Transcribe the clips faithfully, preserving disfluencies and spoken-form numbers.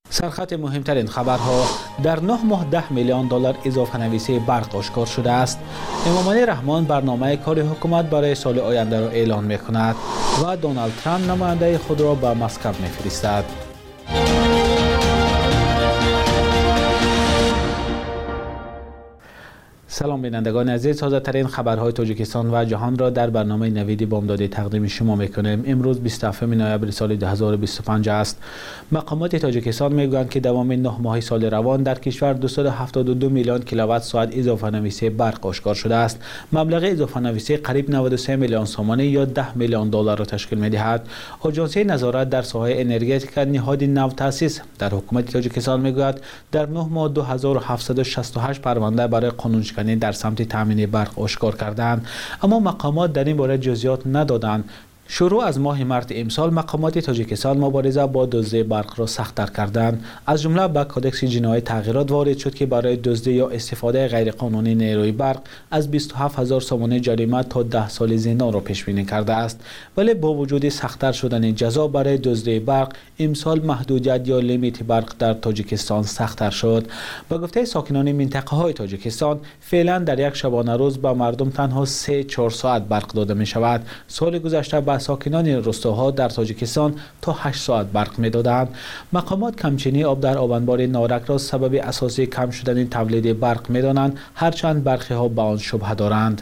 سرخط مهمترین خبرها: در نه ماه ده میلیون دلار اضافه نویسی برق آشکار شده است. امامعلی رحمان برنامه کار حکومت برای سال آینده را اعلان می کند و دونالد ترامپ نماینده خود را به مسکو می فرستد. سلام بینندگان عزیز، تازه ترین خبرهای تاجیکستان و جهان را در برنامه نویدی بامدادی تقدیم شما میکنیم. امروز بیست و هفتم نوامبر سال دو هزار و بیست و پنج است. مقامات تاجیکستان میگویند که دوام نه ماه سال روان در کشور دویست و هفتاد و دو میلیون کیلووات ساعت اضافه نویسی برق آشکار شده است. مبلغ اضافه نویسی قریب نود و سه میلیون سومانه یا ده میلیون دلار را تشکیل میدهد. آژانس نظارت در ساحه انرژتیک نهاد نو تأسیس در حکومت تاجیکستان میگوید در نه ماه دو هزار و هفتصد و شصت و هشت پرونده برای قانونشکنی در سمت تامین برق آشکار کردند، اما مقامات در این باره جزئیات ندادند. شروع از ماه مارس امسال مقامات تاجیکستان مبارزه با دزدی برق را سخت‌تر کردند. از جمله به کدکس جنایی تغییرات وارد شد که برای دزدی یا استفاده غیرقانونی نیروی برق از بیست و هفت هزار سومانه جریمه تا ده سال زندان را پیش بینی کرده است. ولی با وجود سخت‌تر شدن جزا برای دزدی برق، امسال محدودیت یا لیمیت برق در تاجیکستان سخت‌تر شد. به گفته ساکنان منطقه‌های تاجیکستان، فعلا در یک شبانه روز به مردم تنها سه چهار ساعت برق داده می شود. سال گذشته به ساکنان روستاها در تاجیکستان تا هشت ساعت برق می‌دادند. مقامات کمچینی آب در آبانبار نارک را سبب اساسی کم شدن تولید برق می‌دانند، هرچند برخی‌ها به آن شبهه دارند.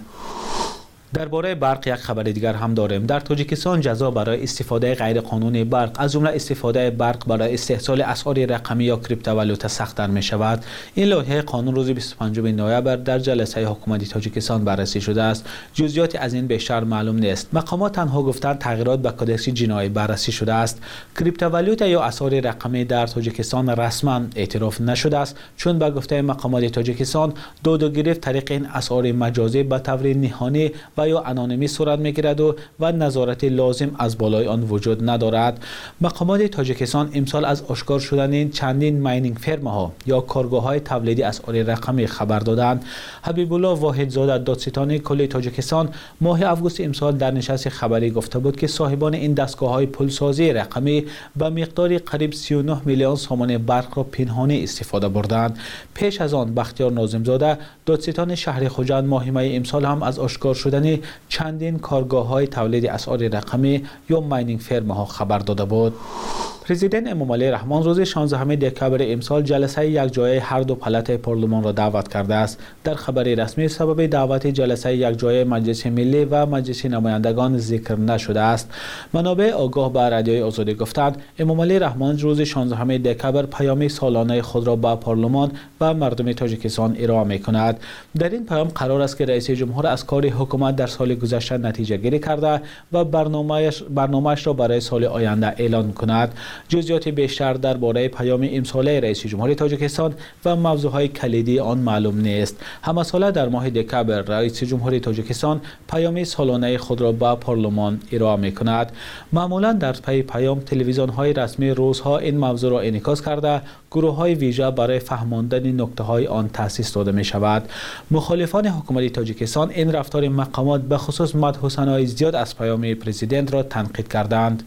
درباره برق یک خبر دیگر هم داریم. در تاجیکستان جزا برای استفاده غیرقانونی برق از جمله استفاده برق برای استحصال اسعار رقمی یا کریپتوالوتا سخت‌تر می شود. این لایحه قانون روز بیست و پنجم نوامبر در جلسه حکومتی تاجیکستان بررسی شده است. جزئیات از این بیشتر معلوم نیست. مقامات تنها گفتند تغییرات به کدکس جنایی بررسی شده است. کریپتوالوتا یا اسعار رقمی در تاجیکستان رسما اعتراف نشده است، چون به گفته مقامات تاجیکستان داد و گرفت طریق این اسعار مجازی به طور نهانی و یا انانیمی صورت میگیرد و و نظارت لازم از بالای آن وجود ندارد. مقامات تاجیکستان امسال از آشکار شدن چندین ماینینگ فرم‌ها یا کارگاه‌های تولیدی اسعار رقمی خبر دادند. حبیب الله واحدزاده دادستان کل تاجیکستان ماه آگوست امسال در نشست خبری گفته بود که صاحبان این دستگاه‌های پولسازی رقمی به مقدار قریب سی و نه میلیون سومانه برق را پنهانی استفاده بردند. پیش از آن بختیار ناظم‌زاده دادستان شهر خوجند ماه می امسال هم از آشکار شدن چندین کارگاه‌های تولید اسعار رقمی یا ماینینگ فرم‌ها خبر داده بود. پرزیدنت امامعلی رحمان روز شانزدهم دکامبر امسال جلسه یکجایی هر دو پالات پارلمان را دعوت کرده است. در خبر رسمی سبب دعوت جلسه یکجایی مجلس ملی و مجلس نمایندگان ذکر نشده است. منابع آگاه به رادیوی آزادی گفتند امامعلی رحمان روز شانزدهم دکامبر پیام سالانه خود را به پارلمان و مردم تاجیکستان ارائه می‌کند. در این پیام قرار است که رئیس جمهور از کار حکومت در سال گذشته نتیجه گیری کرده و برنامه‌اش برنامه‌اش را برای سال آینده اعلان کند. جزئیات بیشتر درباره پیام امساله رئیس جمهور تاجیکستان و موضوعهای کلیدی آن معلوم نیست. همساله در ماه دکامبر رئیس جمهور تاجیکستان پیام سالانه خود را به پارلمان ارائه می‌کند. معمولا در پی پیام تلویزیون‌های رسمی روزها این موضوع را انعکاس کرده گروه‌های ویژه برای فهماندن نکته‌های آن تأسیس داده می‌شود. مخالفان حکومت تاجیکستان این رفتار مقامات به خصوص مدح و ثنای زیاد از پیام پرزیدنت را تنقید کردند.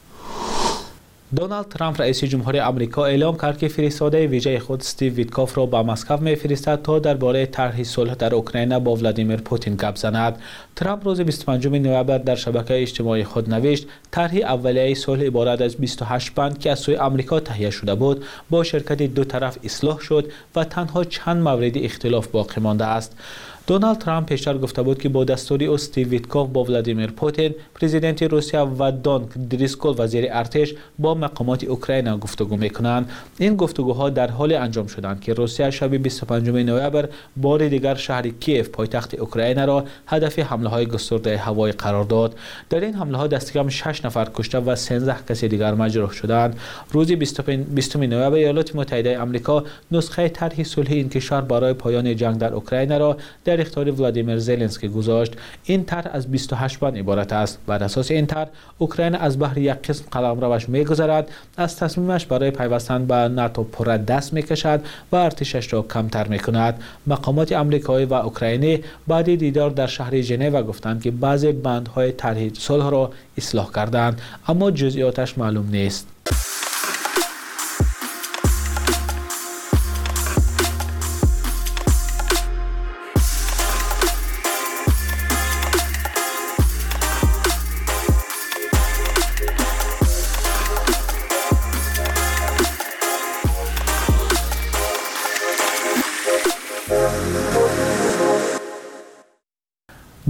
دونالد ترامپ رئیس جمهور آمریکا اعلام کرد که فرستاده ویژه خود استیو ویتکوف را به مسکو می‌فرستد تا درباره طرح صلح در اوکراین با ولادیمیر پوتین گپ زند. ترامپ روز بیست و پنجم نوامبر در شبکه اجتماعی خود نوشت طرح اولیه صلح عبارت از بیست و هشت بند که از سوی آمریکا تهیه شده بود با شرکت دو طرف اصلاح شد و تنها چند مورد اختلاف باقی مانده است. دونالد ترامپ پیشتر گفته بود که با دستور استیو ویتکوف با ولادیمیر پوتین پرزیدنت روسیه و دون دریسکول وزیر ارتش با مقامات اوکراین گفتگو میکنند. این گفتگوها در حال انجام شدند که روسیه شب بیست و پنجم نوامبر بار دیگر شهر کیف پایتخت اوکراین را هدف حمله های گسترده هوایی قرار داد. در این حمله ها دست کم شش نفر کشته و سیزده کسی دیگر مجروح شدند. روز بیستم نوامبر ایالات متحده آمریکا نسخه طرح صلح این کشور برای پایان جنگ در اوکراین را در اختیار ولادیمیر زلنسکی گذاشت. این طرح از بیست و هشت بند عبارت است. بر اساس این طرح اوکراین از بحر یک قسم قلمروش می‌گذرد، از تصمیمش برای پیوستن به ناتو پر دست می‌کشد و ارتشش را کمتر می‌کند. مقامات آمریکایی و اوکراینی بعد دیدار در شهر ژنو گفتند که بعضی بندهای طرح صلح را اصلاح کردند، اما جزئیاتش معلوم نیست.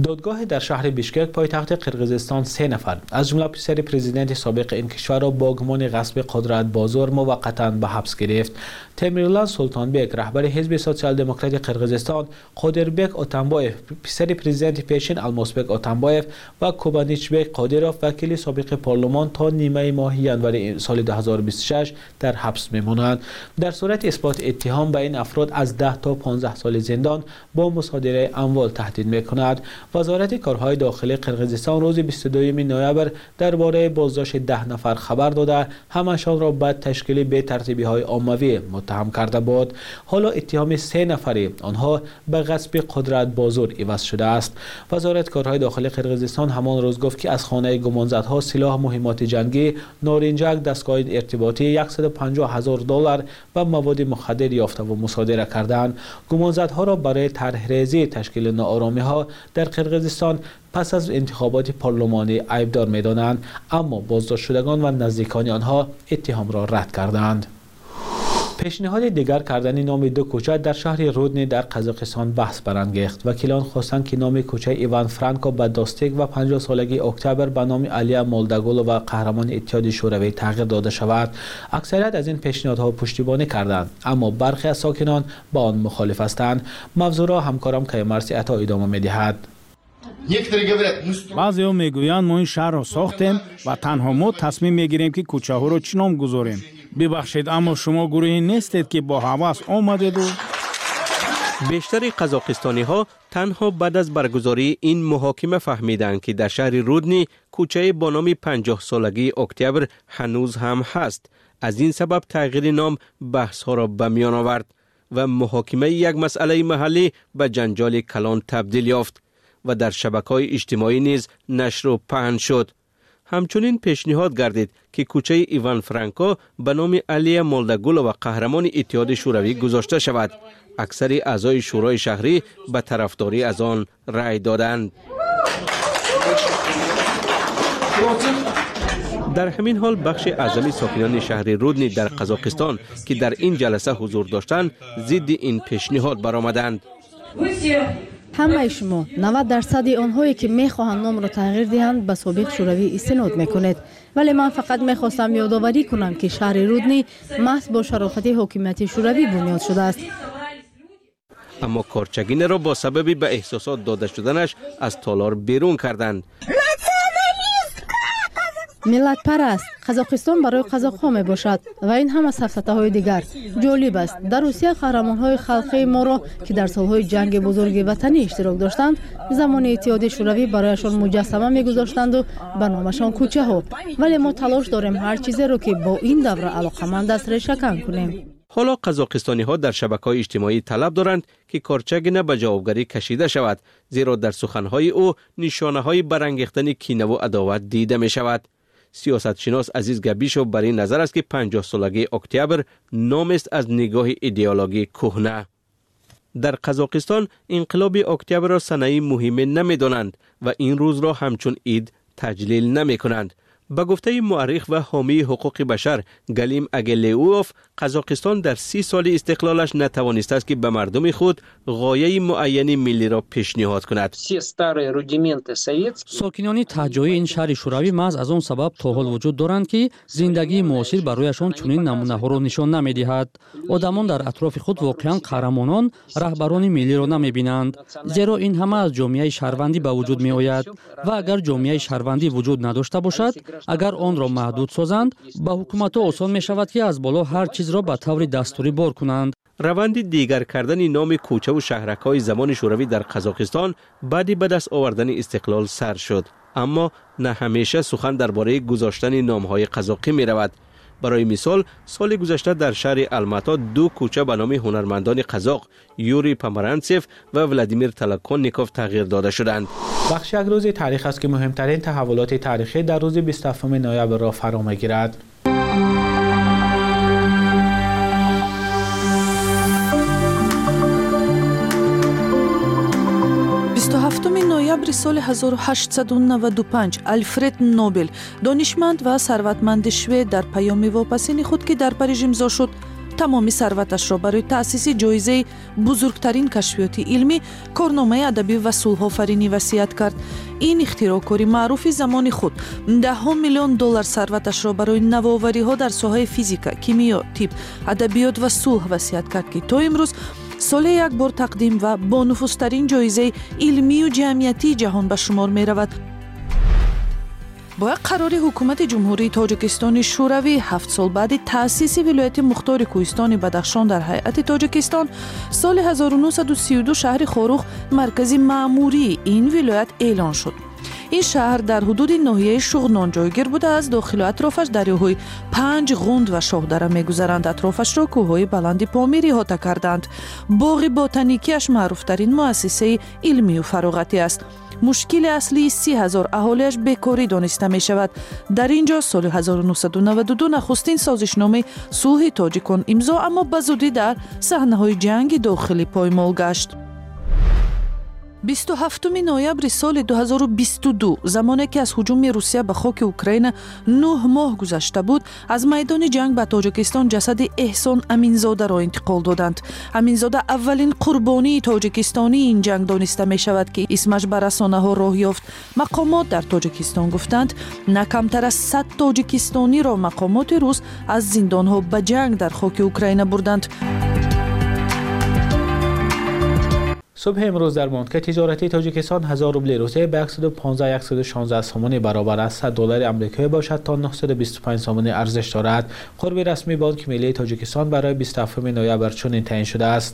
دادگاه در شهر بیشکک پایتخت قرقیزستان سه نفر از جمله پسر پرزیدنت سابق این کشور را با گمان غصب قدرت بازار موقتا به حبس گرفت. تیمورلان سلطانبک رهبر حزب سوسیال دموکرات قرقیزستان، قادربک اتنبایف پسر پرزیدنت پیشین الماسبک اتنبایف و کوبانیچبک قادروف وکیل سابق پارلمان تا نیمه ماه ینور سال دو هزار و بیست و شش در حبس میمانند. در صورت اثبات اتهام به این افراد از ده تا پانزده سال زندان با مصادره اموال تهدید میکند. وزارت کارهای داخلی قرقیزستان روز بیست و دوم نوامبر درباره بازداشت ده نفر خبر داده همشان را به تشکیل بی ترتیبی های عمومی متهم کرده بود. حالا اتهام سه نفری آنها به غصب قدرت بازار عوض شده است. وزارت کارهای داخلی قرقیزستان همان روز گفت که از خانه گمانزدها سلاح مهمات جنگی، نارنجک، دستگاه ارتباطی، صد و پنجاه هزار دلار و مواد مخدر یافته و مصادره کردند. گمانزدها را برای طرحریزی تشکیل ناآرامی ها در قرقیزستان پس از انتخابات پارلمانی عیبدار می‌دانند، اما بازداشت شدگان و نزدیکان آنها اتهام را رد کردند. پیشنهاد دیگر کردن نام دو کوچه در شهر رودنی در قزاقستان بحث برانگیخت. وکیلان خواستند که نام کوچه ایوان فرانکو بداستیک و پنجاه سالگی اکتبر به نام علیا مولداگولو و قهرمان اتحاد شوروی تغییر داده شود. اکثریت از این پیشنهادها پشتیبانی کردند، اما برخی از ساکنان با آن مخالف هستند. موضوع را همکارم کیمرسی عطا ادامه می‌دهد. بعضی ها میگویند ما این شهر را ساختیم و تنها ما تصمیم میگیریم که کوچه ها را چی نام گذاریم. ببخشید اما شما گروهی نیستید که با هوس آمدید و بیشتر قزاقستانی ها تنها بعد از برگزاری این محاکمه فهمیدند که در شهر رودنی کوچه با نام پنجاه سالگی اکتبر هنوز هم هست. از این سبب تغییر نام بحث ها را به میان آورد و محاکمه یک مسئله محلی به جنجال کلان تبدیل یافت و در شبکه‌های اجتماعی نیز نشر و پهن شد. همچنین پیشنهاد گردید که کوچه ایوان فرانکو به نام علیا مولداگولو و قهرمان اتحاد شوروی گذاشته شود. اکثر اعضای شورای شهری به طرفداری از آن رأی دادند. در همین حال بخش اعظمی ساکنان شهر رودنی در قزاقستان که در این جلسه حضور داشتند ضد این پیشنهاد برآمدند. همه شما نود درصد آنهایی که میخواهند نام را تغییر دهند به سابق شوروی استناد میکنید، ولی من فقط میخواستم یادآوری کنم که شهر رودنی محض با شرافت حکومت شوروی بنیاد شده است. اما کارچگین را با سبب به احساسات داده شدنش از تالار بیرون کردند. ملت پرست قزاقستان برای قزاق‌ها می باشد و این هم از سفسطه های دیگر. جالب است در روسیه قهرمان های خلقی ما را که در سالهای جنگ بزرگ وطنی اشتراک داشتند زمان اتحاد شوروی برایشان مجسمه می گذاشتند و به نامشان کوچه ها، ولی ما تلاش داریم هر چیزی را که با این دوره علاقمند است ریشه‌کن کنیم. حالا قزاقستانی ها در شبکه‌های اجتماعی طلب دارند که کارچگین به جوابگری کشیده شود، زیرا در سخنهای او نشانه‌های برانگیختن کینه و عداوت دیده می شود. سیاستشناس عزیز گبیشو بر این نظر است که پنجاه سالگی اکتبر نام است از نگاه ایدئولوژی کهنه. در قزاقستان انقلاب اکتبر را سنه مهم نمی‌دانند و این روز را همچون عید تجلیل نمی‌کنند. به گفته مورخ و حامی حقوق بشر گلیم اگلیوف، قزاقستان در سی سال استقلالش نتوانسته است که به مردم خود غایه معین ملی را پیشنهاد کند. ساکنان تهجوی این شهر شوروی محض از آن سبب تا حال وجود دارند که زندگی معاصر برایشان چنین نمونه‌ها را نشان نمی‌دهد. آدمان در اطراف خود واقعا قهرمانان، رهبران ملی را نمی‌بینند، زیرا این همه از جامعه شهروندی به وجود می‌آید و اگر جامعه شهروندی وجود نداشته باشد، اگر آن را محدود سازند، به حکومت‌ها آسان می‌شود که از بالا هر چیز را به طور دستوری بار کنند. روند دیگر کردن نام کوچه و شهرک‌های زمان شوروی در قزاقستان بعد به دست آوردن استقلال سر شد، اما نه همیشه سخن درباره گذاشتن نام‌های قزاقی می‌رود. برای مثال سال گذشته در شهر الماتا دو کوچه به نام هنرمندان قزاق یوری پامرانتسیف و ولادیمیر تلکونیکوف تغییر داده شدند. بخش یک روز تاریخ است که مهمترین تحولات تاریخی در روز بیست و هفتم نوامبر را فرا می‌گیرد. بیست و هفتم نوامبر سال هزار و هشتصد و نود و پنج آلفرد نوبل، دانشمند و ثروتمند شوئد، در پیام واپسین خود که در پاریژ امضا شد тамоми сарваташро барои таъсиси ҷоизаи бузургтарин кашфиёти илмӣ корномаи адабӣ ва сулҳофаринӣ васият кард. ин ихтироъкори маъруфи замони худ даҳҳо миллион доллар сарваташро барои навовариҳо дар соҳаи физика, кимиё, тиб, адабиёт ва сулҳ васият кард, ки то имрӯз соле як бор тақдим ва бонуфузтарин ҷоизаи илмию ҷамъиятии ҷаҳон ба шумор меравад. бо як қарори ҳукумати ҷумҳурии тоҷикистони шӯравӣ ҳафт сол баъди таъсиси вилояти мухтори кӯҳистони бадахшон дар ҳайати тоҷикистон, соли ҳазору нӯҳсаду сию ду шаҳри Хорух маркази маъмурии ин вилоят эълон шуд. ин шаҳр дар ҳудуди ноҳияи Шуғнон ҷойгир буда, аз дохилу атрофаш дарёҳои панҷ ғунд ва шоҳдара мегузаранд. атрофашро кӯҳҳои баланди Помир иҳота карданд. боғи ботаникиаш маъруфтарин муассисаи илмию фароғатӣ аст. мушкили аслии си ҳазор аҳолиаш бекорӣ дониста мешавад. дар ин ҷо соли ҳазору нӯҳсаду наваду ду нахустин созишномаи сулҳи тоҷикон имзо, аммо ба зудӣ дар саҳнаҳои ҷанги дохилӣ поймол гашт. бисту ҳафтуми ноябри соли ду ҳазору бисту ду, замоне ки аз ҳуҷуми Русия ба хоки Украина нӯҳ моҳ гузашта буд, аз майдони ҷанг ба Тоҷикистон ҷасади Эҳсон Аминзодаро интиқол доданд. Аминзода аввалин қурбонии тоҷикистонии ин ҷанг дониста мешавад, ки исмаш ба расонаҳо роҳ ёфт. мақомот дар Тоҷикистон гуфтанд, на камтар аз сад тоҷикистониро мақомоти рус аз зиндонҳо ба ҷанг дар хоки Украина бурданд. صبح امروز در بانک تجارتی تاجیکستان هزار روبل روسیه به صد و پانزده صد و شانزده سومانی برابر است صد دلار آمریکایی باشد تا نهصد و بیست و پنج سومانی ارزش دارد. قرب رسمی بانک ملی تاجیکستان برای بیست و هفتم نوامبر چنین تعیین شده است.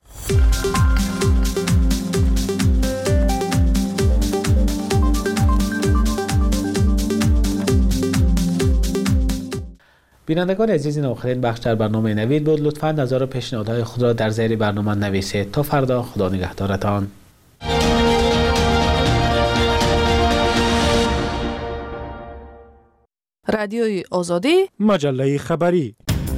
بینندگان عزیز، این آخرین بخش در برنامه نوید بود. لطفاً نظر و پیشنهادهای خود را در زیر برنامه نویسید. تا فردا، خدا نگهدارتان. رادیوی آزادی، مجله خبری.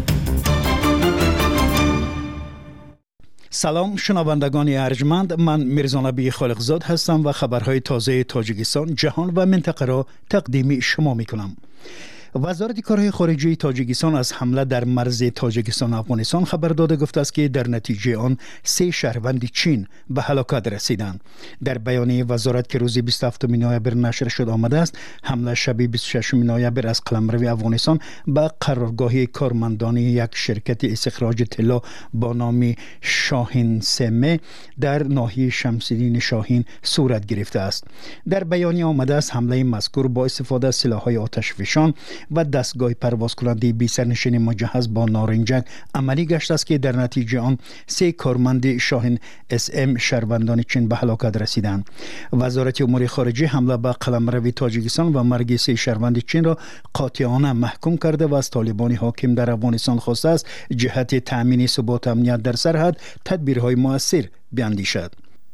سلام شنوندگان ارجمند، من میرزانبی خالقزاد هستم و خبرهای تازه تاجیکستان، جهان و منطقه را تقدیم شما میکنم. وزارت کارهای خارجه تاجیکستان از حمله در مرز تاجیکستان و افغانستان خبر داده گفته است که در نتیجه آن سه شهروند چین به هلاکت رسیدند. در بیانیه وزارت که روز بیست و هفتم نوامبر نشر شد آمده است، حمله شب بیست و ششم نوامبر از قلمرو افغانستان به قرارگاه کارمندان یک شرکت استخراج طلا با نام شاهین سمه در ناحیه شمس‌الدین شاهین صورت گرفته است. در بیانیه آمده است حمله مذکور با استفاده از سلاح‌های آتشفشان و دستگاه پرواز کننده بی سرنشین مجهز با نارنجک عملی گشت است که در نتیجه آن سه کارمند شاهین اس ام شهروندان چین به هلاکت رسیدند. وزارت امور خارجه حمله به قلمرو تاجیکستان و مرگ سه شهروند چین را قاطعانه محکوم کرده و از طالبان حاکم در افغانستان خواسته است جهت تأمین ثبات امنیت در سرحد تدبیرهای مؤثر بیاندیشد.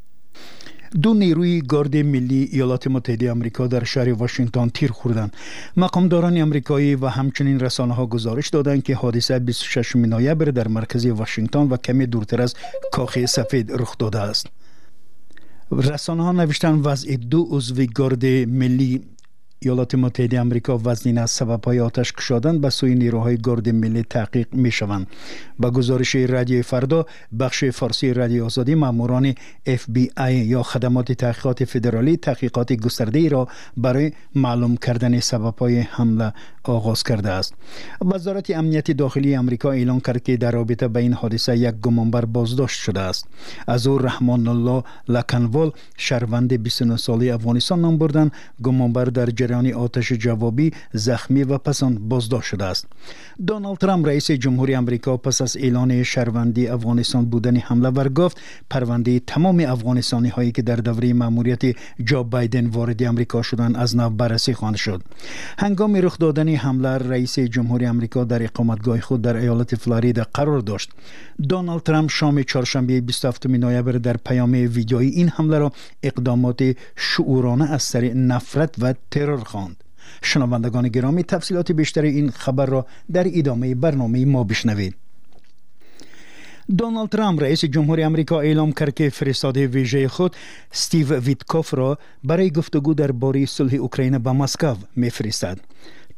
دو نیروی گارد ملی ایالات متحده آمریکا در شهر واشنگتن تیر خوردند. مقامداران آمریکایی و همچنین رسانه‌ها گزارش دادند که حادثه بیست و ششم نوامبر در مرکز واشنگتن و کمی دورتر از کاخ سفید رخ داده است. رسانه‌ها نوشتند وضع دو عضو گارد ملی ایالات متحده آمریکا وزنین از سبب‌های آتش کشیدن به سوی نیروهای گارد ملی تحقیق می‌شوند. با گزارش رادیو فردا بخش فارسی رادیو آزادی، ماموران اف بی آی یا خدمات تحقیقات فدرالی تحقیقات گسترده‌ای را برای معلوم کردن سبب‌های حمله آغاز کرده است. وزارت امنیت داخلی آمریکا اعلام کرد که در رابطه با این حادثه یک گمانبر بازداشت شده است. از او رحمان الله لکنوال شهروند بیست و نه ساله افغانستان نام بردند. گمانبر در جریان آتش جوابی زخمی و پس آن بازداشت شده است. دونالد ترامپ رئیس جمهوری آمریکا پس از اعلان شهروندی افغانستان بودن حمله ور گفت پرونده تمام افغانستانی هایی که در دوره مأموریت جو بایدن وارد آمریکا شدند از نو بررسی خواهد شد. هنگام رخ دادن حمله رئیس جمهوری آمریکا در اقامتگاه خود در ایالت فلوریدا قرار داشت. دونالد ترامپ شام چهارشنبه بیست و هفتم نوامبر در پیام ویدیویی این حمله را اقدامات شعورانه از سر نفرت و ترور خواند. شنوندگان گرامی، تفصیلات بیشتر این خبر را در ادامه برنامه ما بشنوید. دونالد ترامپ رئیس جمهوری آمریکا اعلام کرد که فرستاده ویژه خود استیو ویتکوف را برای گفتگو درباره صلح اوکراین به مسکو می‌فرستد.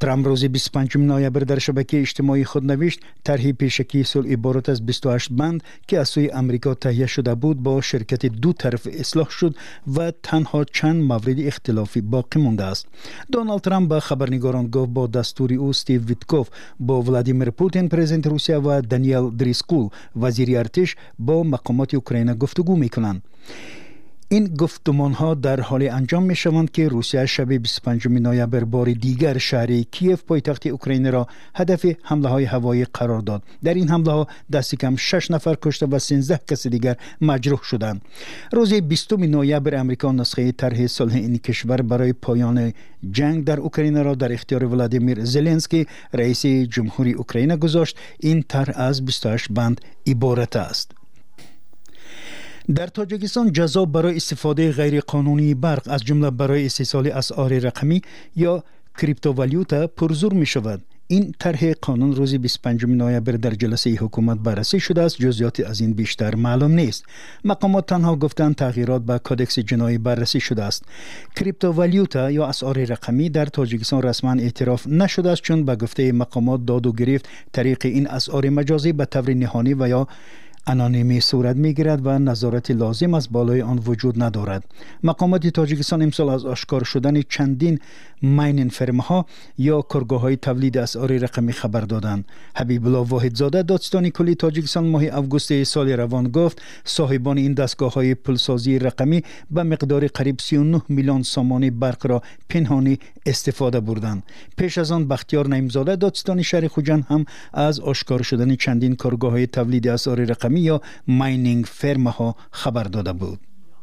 ترامپ روز بیست و پنجم نوامبر در شبکه اجتماعی خود نوشت طرح پیشکی صلح عبارت از بیست و هشت بند که از سوی آمریکا تهیه شده بود با شرکت دو طرف اصلاح شد و تنها چند مورد اختلافی باقی مانده است. دونالد ترامپ به خبرنگاران گفت با دستور او استیو ویتکوف با ولادیمیر پوتین پرزیدنت روسیه و دانیل دریسکول وزیر ارتش با مقامات اوکراین گفتگو میکنند. این گفتمان ها در حال انجام می شوند که روسیه شب بیست و پنجم نوامبر بار دیگر شهر کیف پایتخت اوکراین را هدف حمله های هوایی قرار داد. در این حمله ها دست کم شش نفر کشته و سیزده کس دیگر مجروح شدند. روز بیستم نوامبر امریکا نسخه طرح صلح این کشور برای پایان جنگ در اوکراین را در اختیار ولادیمیر زلنسکی رئیس جمهوری اوکراین گذاشت. این طرح از بیست و هشت بند عبارت است. در تاجیکستان جزا برای استفاده غیرقانونی برق از جمله برای استیصال اسعار رقمی یا کریپتووالیوتا پرزور می شود. این طرح قانون روز بیست و پنجم نوامبر در جلسه حکومت بررسی شده است. جزئیات از این بیشتر معلوم نیست. مقامات تنها گفتند تغییرات به کدکس جنایی بررسی شده است. کریپتووالیوتا یا اسعار رقمی در تاجیکستان رسما اعتراف نشده است، چون به گفته مقامات داد و گرفت طریق این اسعار مجازی به طور نهانی و یا انانیمی صورت میگیرد و نظارت لازم از بالای آن وجود ندارد. مقامات تاجیکستان امسال از آشکار شدن چندین ماینینگ فرمها یا کارگاه های تولید اسعار رقمی خبر دادند. حبیب الله واحدزاده دادستانی کلی تاجیکستان ماه اوگوست سال روان گفت صاحبان این دستگاه های پولسازی رقمی به مقدار قریب سی و نه میلیون سامان برق را پنهانی استفاده بردند. پیش از آن بختیار نعیمزاده دادستانی شهر خوجند هم از آشکار شدن چندین کارگاه های تولید اسعار رقمی یا ماینینگ فرم ها خبر داده بود.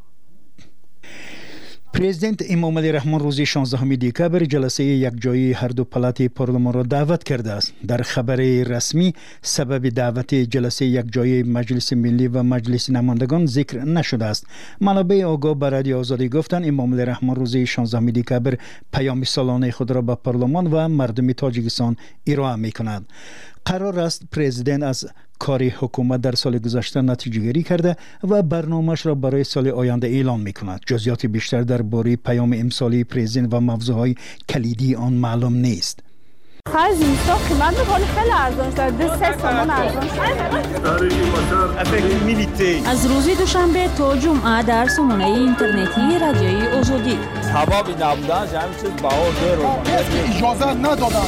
پرزیدنت امام علی رحمان روز شانزدهم دکبر جلسه یکجایی هر دو پلات پارلمان را دعوت کرده است. در خبر رسمی سبب دعوت جلسه یکجایی مجلس ملی و مجلس نمایندگان ذکر نشده است. منابع آگاه به رادیو آزادی گفتند امام علی رحمان روز شانزدهم دکبر پیام سالانه خود را به پارلمان و مردم تاجیکستان ارائه می‌کند. قرار است پرزیدنت از کار حکومت در سال گذشته نتیجه گیری کرده و برنامه‌اش را برای سال آینده اعلام می‌کند. جزئیات بیشتر درباره پیام امسالی پرزیدنت و موضوعهای کلیدی آن معلوم نیست. خرج اینستا قیمت بکنه خیلی ارزان شده. دو سه تومان ارزان شده. از روز دوشنبه تا جمعه در سامانه اینترنتی رادیوی آزادی. حبابی نبودن همین چیز بها داره. اجازه ندادن.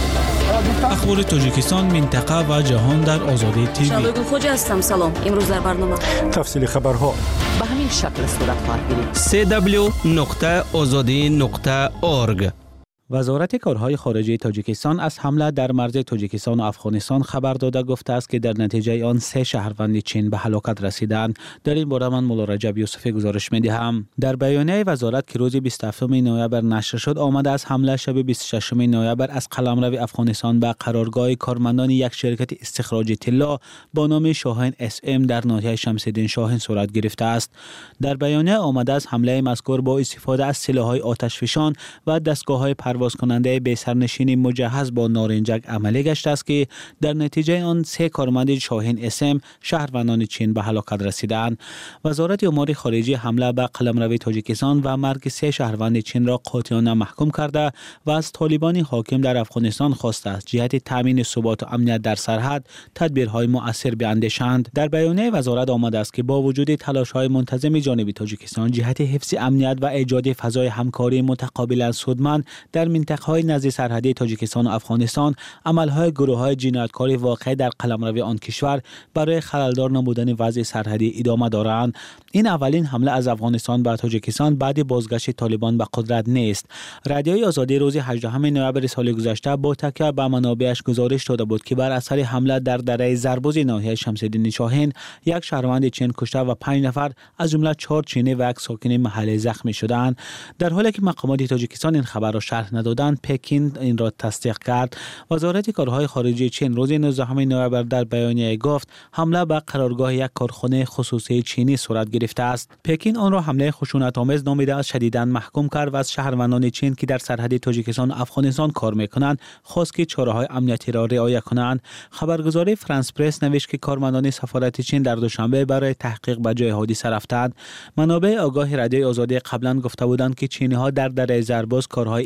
اخبار تاجیکستان، منطقه و جهان در آزادی تیوی. شادو خوجا هستم. سلام. امروز در برنامه تفصیل خبرها به همین شکل صورت خواهد گرفت. سی دبلیو نقطه آزادی نقطه اورگ. وزارت کارهای خارجه تاجیکستان از حمله در مرز تاجیکستان و افغانستان خبر داده گفته است که در نتیجه آن سه شهروند چین به هلاکت رسیدند. در این باره من مولا رجب یوسفی گزارش می‌دهم. در بیانیه وزارت که روز بیست و هفتم نوامبر نشر شد آمده از حمله شب بیست و ششم نوامبر از قلمرو افغانستان به قرارگاه کارمندان یک شرکت استخراج طلا با نام شاهین اس ام در ناحیه شمس‌الدین شاهین صورت گرفته است. در بیانیه آمده از حمله مذکور با استفاده از سلاح‌های آتشفشان و دستگاه‌های پرواز کننده به سرنشین مجهز با نارنجک عملی گشته است که در نتیجه آن سه کارمند شاهین اسم شهروندان چین به هلاکت رسیدند. وزارت امور خارجه حمله به قلمرو تاجیکستان و مرگ سه شهروند چین را قاطعانه محکوم کرده و از طالبان حاکم در افغانستان خواسته است جهت تامین ثبات و امنیت در سرحد تدبیرهای مؤثر بیاندیشند. در بیانیه وزارت آمده است که با وجود تلاش‌های منتظم جانب تاجیکستان جهت حفظ امنیت و ایجاد فضای همکاری متقابلا سودمند در منطقه‌های نزدیک سرحدی تاجیکستان و افغانستان، عمل‌های گروه‌های جنایتکاری واقع در قلمرو آن کشور برای خلل‌دار نمودن وضع سرحدی ادامه دارند. این اولین حمله از افغانستان به تاجیکستان بعد بازگشت طالبان به قدرت نیست. رادیوی آزادی روز هجدهم نوامبر سال گذشته با تکیه به منابعش گزارش داده بود که بر اثر حمله در دره زربوز ناحیه شمس‌الدین شاهین یک شهروند چین کشته و پنج نفر از جمله چهار چینی و یک ساکن محلی زخمی شدند. در حالی که مقامات تاجیکستان این خبر را شرح ندادند، پکین این را تصدیق کرد. وزارت کارهای خارجه چین روز نوزدهم نوامبر در بیانیه گفت حمله به قرارگاه یک کارخانه خصوصی چینی صورت گرفته است. پکین آن را حمله خشونت‌آمیز نامیده است، شدیداً محکوم کرد و از شهروندان چین که در سرحد تاجیکستان و افغانستان کار می‌کنند خواست که چاره‌های امنیتی را رعایت کنند. خبرگزاری فرانس پرس نوشت که کارمندان سفارت چین در دوشنبه برای تحقیق به جای حادثه رفتند. منابع آگاه رادیوی آزادی قبلا گفته بودند که چینی‌ها در دره زربوز کارهای اکتشاف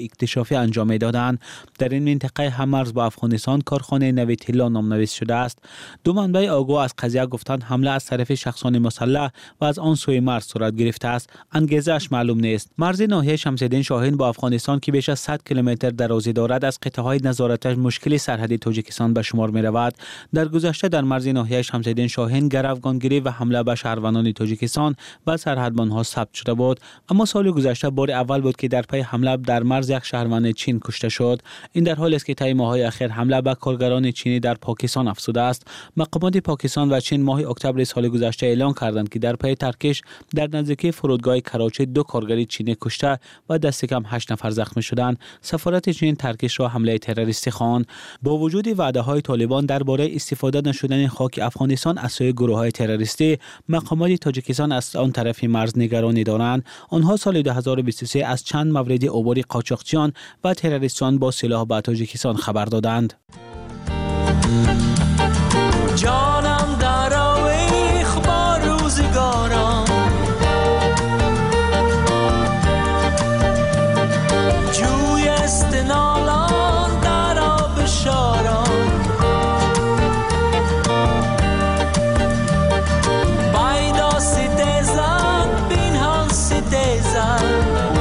اطرافی انجام می‌دادند. در این منطقه هم مرز با افغانستان کارخانه نوید طلا نامنویس شده است. دو منبع آگاه از قضیه گفتند حمله از طرف شخصان مسلح و از آن سوی مرز صورت گرفته است. انگیزه‌اش معلوم نیست. مرز ناحیه شمس‌الدین شاهین با افغانستان که بیش از صد کیلومتر درازی دارد از قطعه‌های نظارتش مشکل سرحدی تاجیکستان به شمار می‌رود. در گذشته در مرز ناحیه شمس‌الدین شاهین گروگانگیری و حمله به شهروندان تاجیکستان و سرحدبان‌ها ثبت شده بود، اما سال گذشته بار اول بود که در پی حمله در مرز یک شهروند چین کشته شد. این در حالی است که طی ماه‌های اخیر حمله به کارگران چینی در پاکستان افزوده است. مقامات پاکستان و چین ماه اکتبر سال گذشته اعلام کردند که در پی ترکش در نزدیکی فرودگاه کراچی دو کارگر چینی کشته و دست کم هشت نفر زخمی شدند. سفارت چین ترکش را حمله تروریستی خواند. با وجود وعده‌های طالبان درباره استفاده نشدن خاک افغانستان از سوی گروه‌های تروریستی، مقامات تاجیکستان از آن طرف مرز نگرانی دارند. آنها سال دو هزار و بیست و سه از چند مورد عبور قاچاقچیان و تروریستان با سلاح به تاجیکستان خبر دادند. جانم در آویخ با روزگاران، جوی استنالان در آب شاران، بایدا ستیزن بینهان ستیزن،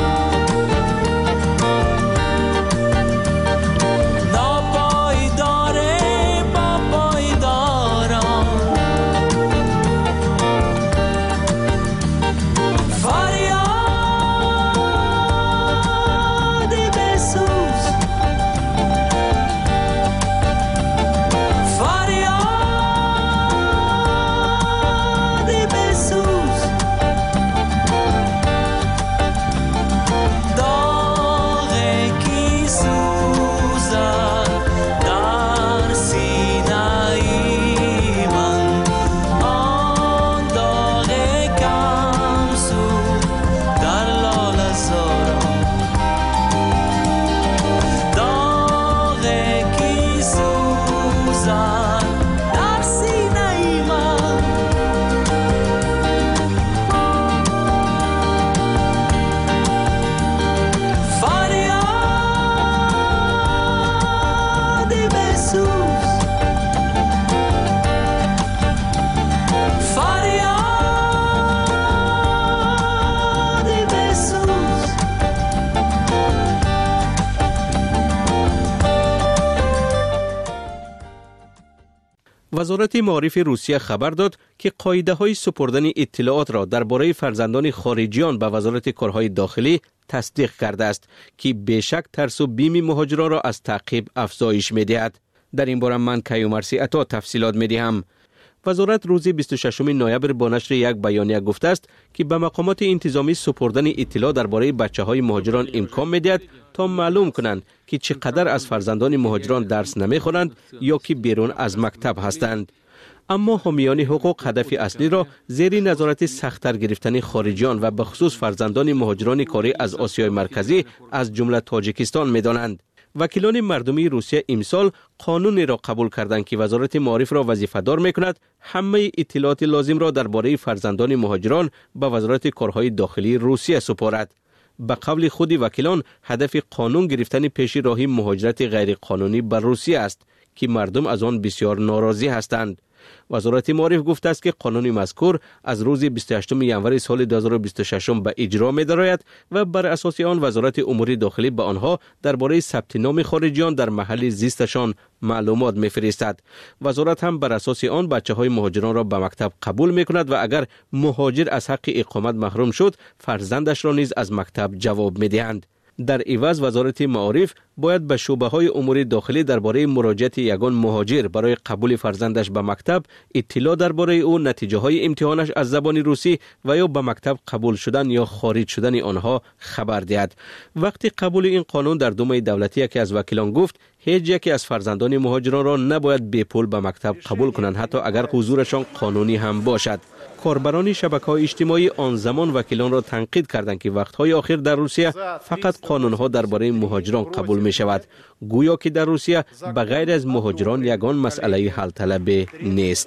وزارت معارف روسیه خبر داد که قاعده‌های سپردن اطلاعات را درباره فرزندان خارجیان به وزارت کارهای داخلی تصدیق کرده است که بیشک ترس و بیم مهاجران را از تعقیب افزایش می‌دهد. در این باره من کیومرثی عطا تفصیلات می‌دهم. وزارت روز بیست و ششم نوامبر با نشر یک بیانیه گفته است که به مقامات انتظامی سپردن اطلاع درباره بچه‌های مهاجران امکان می‌دهد تا معلوم کنند که چقدر از فرزندان مهاجران درس نمی‌خوانند یا که بیرون از مکتب هستند. اما حامیان حقوق هدف اصلی را زیر نظارت سخت‌تر گرفتن خارجیان و به خصوص فرزندان مهاجران کاری از آسیای مرکزی از جمله تاجیکستان می‌دانند. وکیلان مردمی روسیه امسال قانونی را قبول کردند که وزارت معارف را وظیفه‌دار می‌کند همه اطلاعات لازم را درباره فرزندان مهاجران به وزارت کارهای داخلی روسیه سپارد. به قول خود وکیلان هدف قانون گرفتن پیش راهی مهاجرت غیر قانونی به روسیه است که مردم از آن بسیار ناراضی هستند. وزارت معارف گفته است که قانون مذکور از روز بیست و هشتم ژانویه سال دو هزار و بیست و شش به اجرا می درآید و بر اساس آن وزارت امور داخلی به آنها درباره ثبت نام خارجیان در محل زیستشان معلومات می‌فرستد. وزارت هم بر اساس آن بچه‌های مهاجران را به مکتب قبول می‌کند و اگر مهاجر از حق اقامت محروم شد فرزندش را نیز از مکتب جواب می‌دهند. در عوض وزارت معارف باید به شعبه‌های امور داخلی درباره مراجعت یگان مهاجر برای قبول فرزندش به مکتب اطلاع درباره او، نتیجه‌های امتحانش از زبان روسی و یا به مکتب قبول شدن یا خارج شدن آنها خبر دهد. وقتی قبول این قانون در دومه دولتی یکی از وکیلان گفت هیچ یکی از فرزندان مهاجران را نباید بی پول به مکتب قبول کنند حتی اگر حضورشان قانونی هم باشد. کاربران شبکه‌های اجتماعی آن زمان وکیلان را تنقید کردند که وقت‌های آخر در روسیه فقط قانون‌ها درباره مهاجران قبول می‌شود، گویا که در روسیه بغیر از مهاجران یگان مسئله حل طلبی نیست.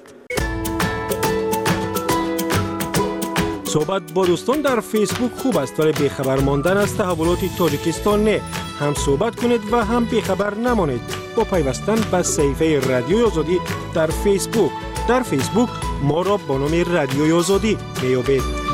صحبت با دوستان در فیسبوک خوب است ولی بی‌خبر ماندن از تحولات تاجیکستان نه. هم صحبت کنید و هم بیخبر نمانید با پیوستن به صفحه رادیوی آزادی در فیسبوک. در فیسبوک ما را با نام رادیوی آزادی میابید.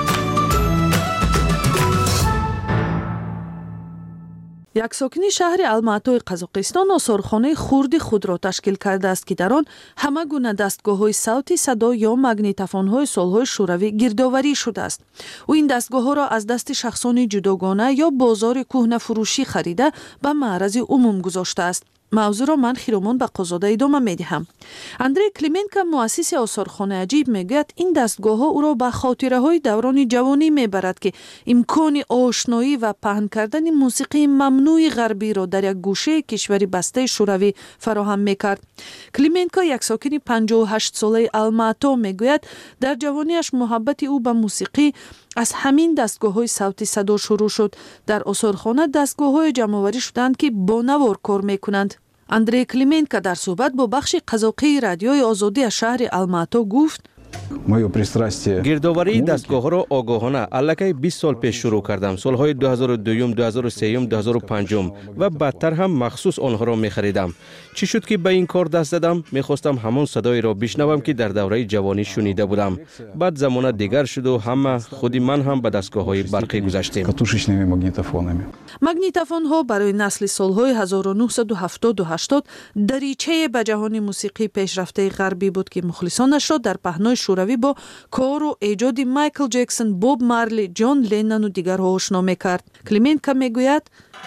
یک ساکنی شهر الماتای قزاقستان آثارخانه خردی خود را تشکیل کرده است که در آن همه گونه دستگاه‌های صوتی، صدا یا مگنیتوفون‌های سال‌های شوروی گردآوری شده است. او این دستگاه‌ها را از دست شخصان جداگانه یا بازار کهنه فروشی خریده به معرض عموم گذاشته است. موضوع را من خیرومان به قزاده ادامه میدهم. اندری کلیمنکا مؤسس آثارخانه عجیب میگوید این دستگاه ها او را به خاطره های دوران جوانی میبرد که امکان آشنایی و پهن کردن موسیقی ممنوع غربی را در یک گوشه کشوری بسته شوروی فراهم میکرد. کلیمنکا یک ساکن پنجاه و هشت ساله الماتا میگوید در جوانیش محبت او به موسیقی از همین دستگاه های صوتی صدا شروع شد. در آثارخانه دستگاه های جمع‌آوری شدند که با نوار کار میکنند. اندری کلیمنکا در صحبت با بخش قزاقی رادیوی آزادی از شهر الماتا گفت گردآوری دستگاه ها را آگاهانه الکی بیست سال پیش شروع کردم. سالهای دو هزار و دو، دو هزار و سه، دو هزار و پنج و بعدتر هم مخصوص آنها را می خریدم. چی شد که به این کار دست زدم؟ می خواستم همون صدای را بشنوم که در دوره جوانی شنیده بودم. بعد زمان دیگر شد و همه خودی من هم به دستگاه های برقی گذاشتیم. مگنیتوفون ها برای نسل سالهای هزار و نهصد و هفتاد و هشتاد دریچه به جهان موسیقی پیشرفته غربی بود که مخلصانش را در پهنای شوروی با کار و ایجاد مایکل جکسون، بوب مارلی، جان لنون و دیگرها آشنا میکرد. کلیمنکا میگوید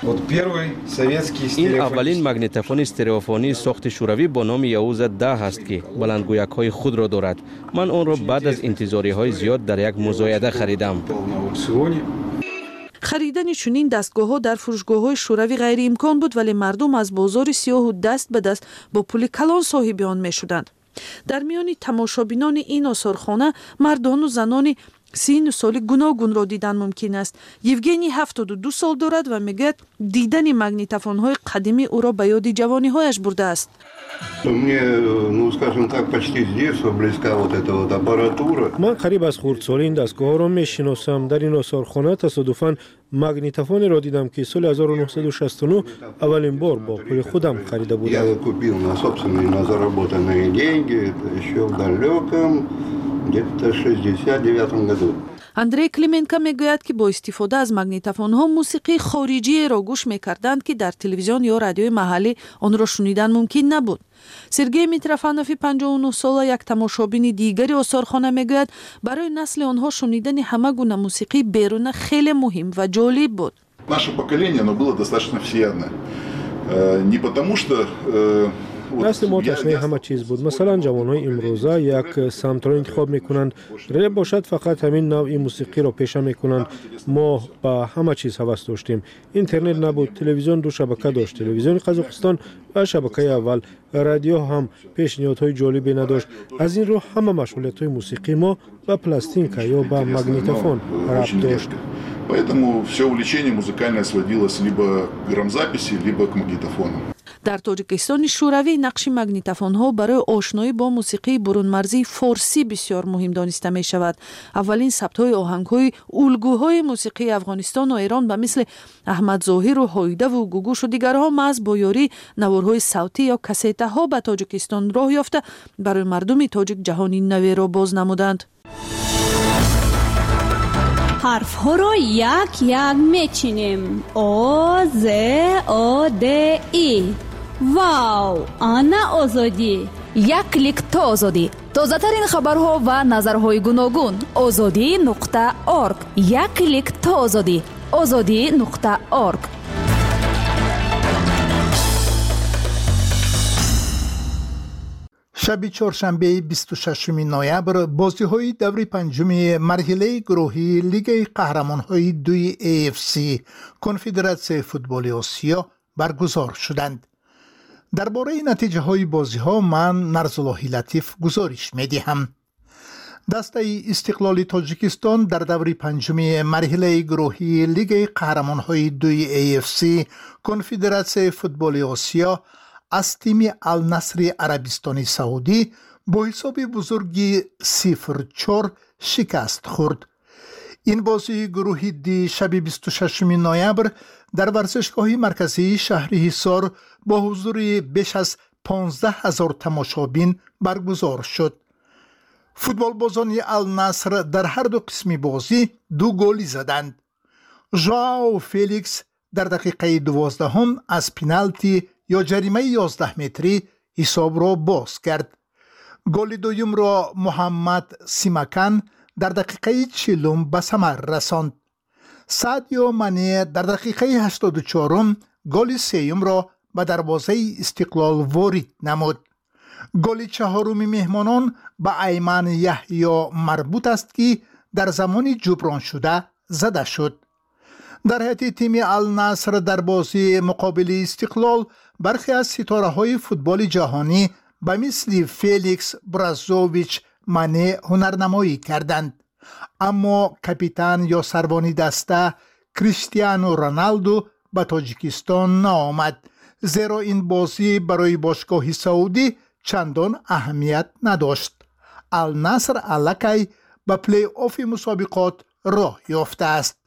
این اولین مگنیتوفون استریوفونی ساخت شوروی با نام یاوز ده است که بلندگویک های خود را دارد. من آن را بعد از انتظاری های زیاد در یک مزایده خریدم. خریدن چنین دستگاه ها در فروشگاه های شوروی غیر امکان بود، ولی مردم از بازار سیاه و دست به دست با پول کلان صاحب آن می شدند. در میان تماشابینان این آثارخانه مردان و زنان سین و سال گوناگون را دیدن ممکن است. یوگنی هفتاد و دو سال دارد و میگوید دیدن مگنیتوفون های قدیمی او را به یاد جوانی هایش برده است. من قریب از خردسالی این دستگاه ها را میشناسم. در این آثارخانه تصادفاً مگنیتوفون را دیدم که سال هزار و نهصد و شصت و نه اولین بار با پول خودم خریده بودم. اندری کلیمنکا میگوید که با استفاده از مگنیتوفون ها موسیقی خارجی را گوش میکردند که در تلویزیون یا رادیوی محلی آن را شنیدن ممکن نبود. سرگئی میتروفانوف پنجاه و نه ساله یک تماشابین دیگری آثارخانه میگوید برای نسل آنها شنیدن همه گونه موسیقی بیرون خیلی مهم و جالب بود. Наше поколение, оно было достаточно всеядное. Не потому что نسل ما تشنه همه چیز بود. مثلا جوانای امروزه یک سمت را انتخاب میکنند. ریل باشد فقط همین نوع موسیقی را پیشه میکنند. ما با همه چیز هوس داشتیم. اینترنت نبود، تلویزیون دو شبکه داشت، تلویزیون قزاقستان و شبکه اول. رادیو هم پیشنهادهای جالبی نداشت. از این رو همه مشغولیت‌های موسیقی ما با پلاستینکا یا با مگنیتوفون ربط داشت. Поэтому все увлечение музыкальное сводилось либо к грамзаписи, либо к магнитофону. در تاجیکستان شوروی نقش مگنیتوفون ها برای آشنایی با موسیقی برون مرزی فارسی بسیار مهم دانسته می شود. اولین ثبت های آهنگ های الگوهای موسیقی افغانستان و ایران به مثل احمد ظاهر و هایده و گوگوش و دیگرها محض با یاری نوارهای صوتی یا کسیته ها به تاجیکستان راه یافته برای مردم تاجیک جهانی نوی را باز نمودند. حرف ها را یک یک میچینیم. آ ز آ د ای. واو، آنا آزادی. یک کلیک تا آزادی. تازه ترین خبرها و نظرهای گوناگون. آزادی نقطه اورگ. یک کلیک تا آزادی. آزادی نقطه اورگ. شب چهارشنبه بیست و ششم نوامبر بازی‌های دور پنجم مرحله گروهی لیگ قهرمان‌های دوی ای اف سی کنفدراسیون فوتبال آسیا برگزار شدند. درباره نتیجه‌های بازی‌ها من نرزالله لطیف گزارش می‌دهم. دسته استقلال تاجیکستان در دور پنجم مرحله گروهی لیگ قهرمان‌های دوی ای اف سی کنفدراسیون فوتبال آسیا از تیم النصر عربستان سعودی با حساب بزرگی صفر چهار شکست خورد. این بازی گروه دی شب بیست و ششم نوامبر در ورزشگاه مرکزی شهر حصار با حضور بیش از پانزده هزار تماشابین برگزار شد. فوتبال بازان النصر در هر دو قسم بازی دو گلی زدند. ژائو فلیکس در دقیقه دوازدهم از پنالتی یا جریمه یازده متری حساب را باز کرد. گل دوم را محمد سیمکان در دقیقه چهلم به ثمر رساند. سادیو مانه در دقیقه هشتاد و چهار گل سوم را به دروازه استقلال وارد نمود. گل چهارم مهمانان به ایمن یحیی مربوط است که در زمان جبران شده زده شد. در حیاتی تیم النصر در بازی مقابل استقلال برخی از ستاره های فوتبال جهانی به مثل فلیکس، برازوویچ، مانه هنرنمایی کردند، اما کاپیتان یا سروانی دسته کریستیانو رونالدو به تاجیکستان نآمد، زیرا این بازی برای باشگاه سعودی چندان اهمیت نداشت. النصر الکی به پلی آف مسابقات راه یافته است.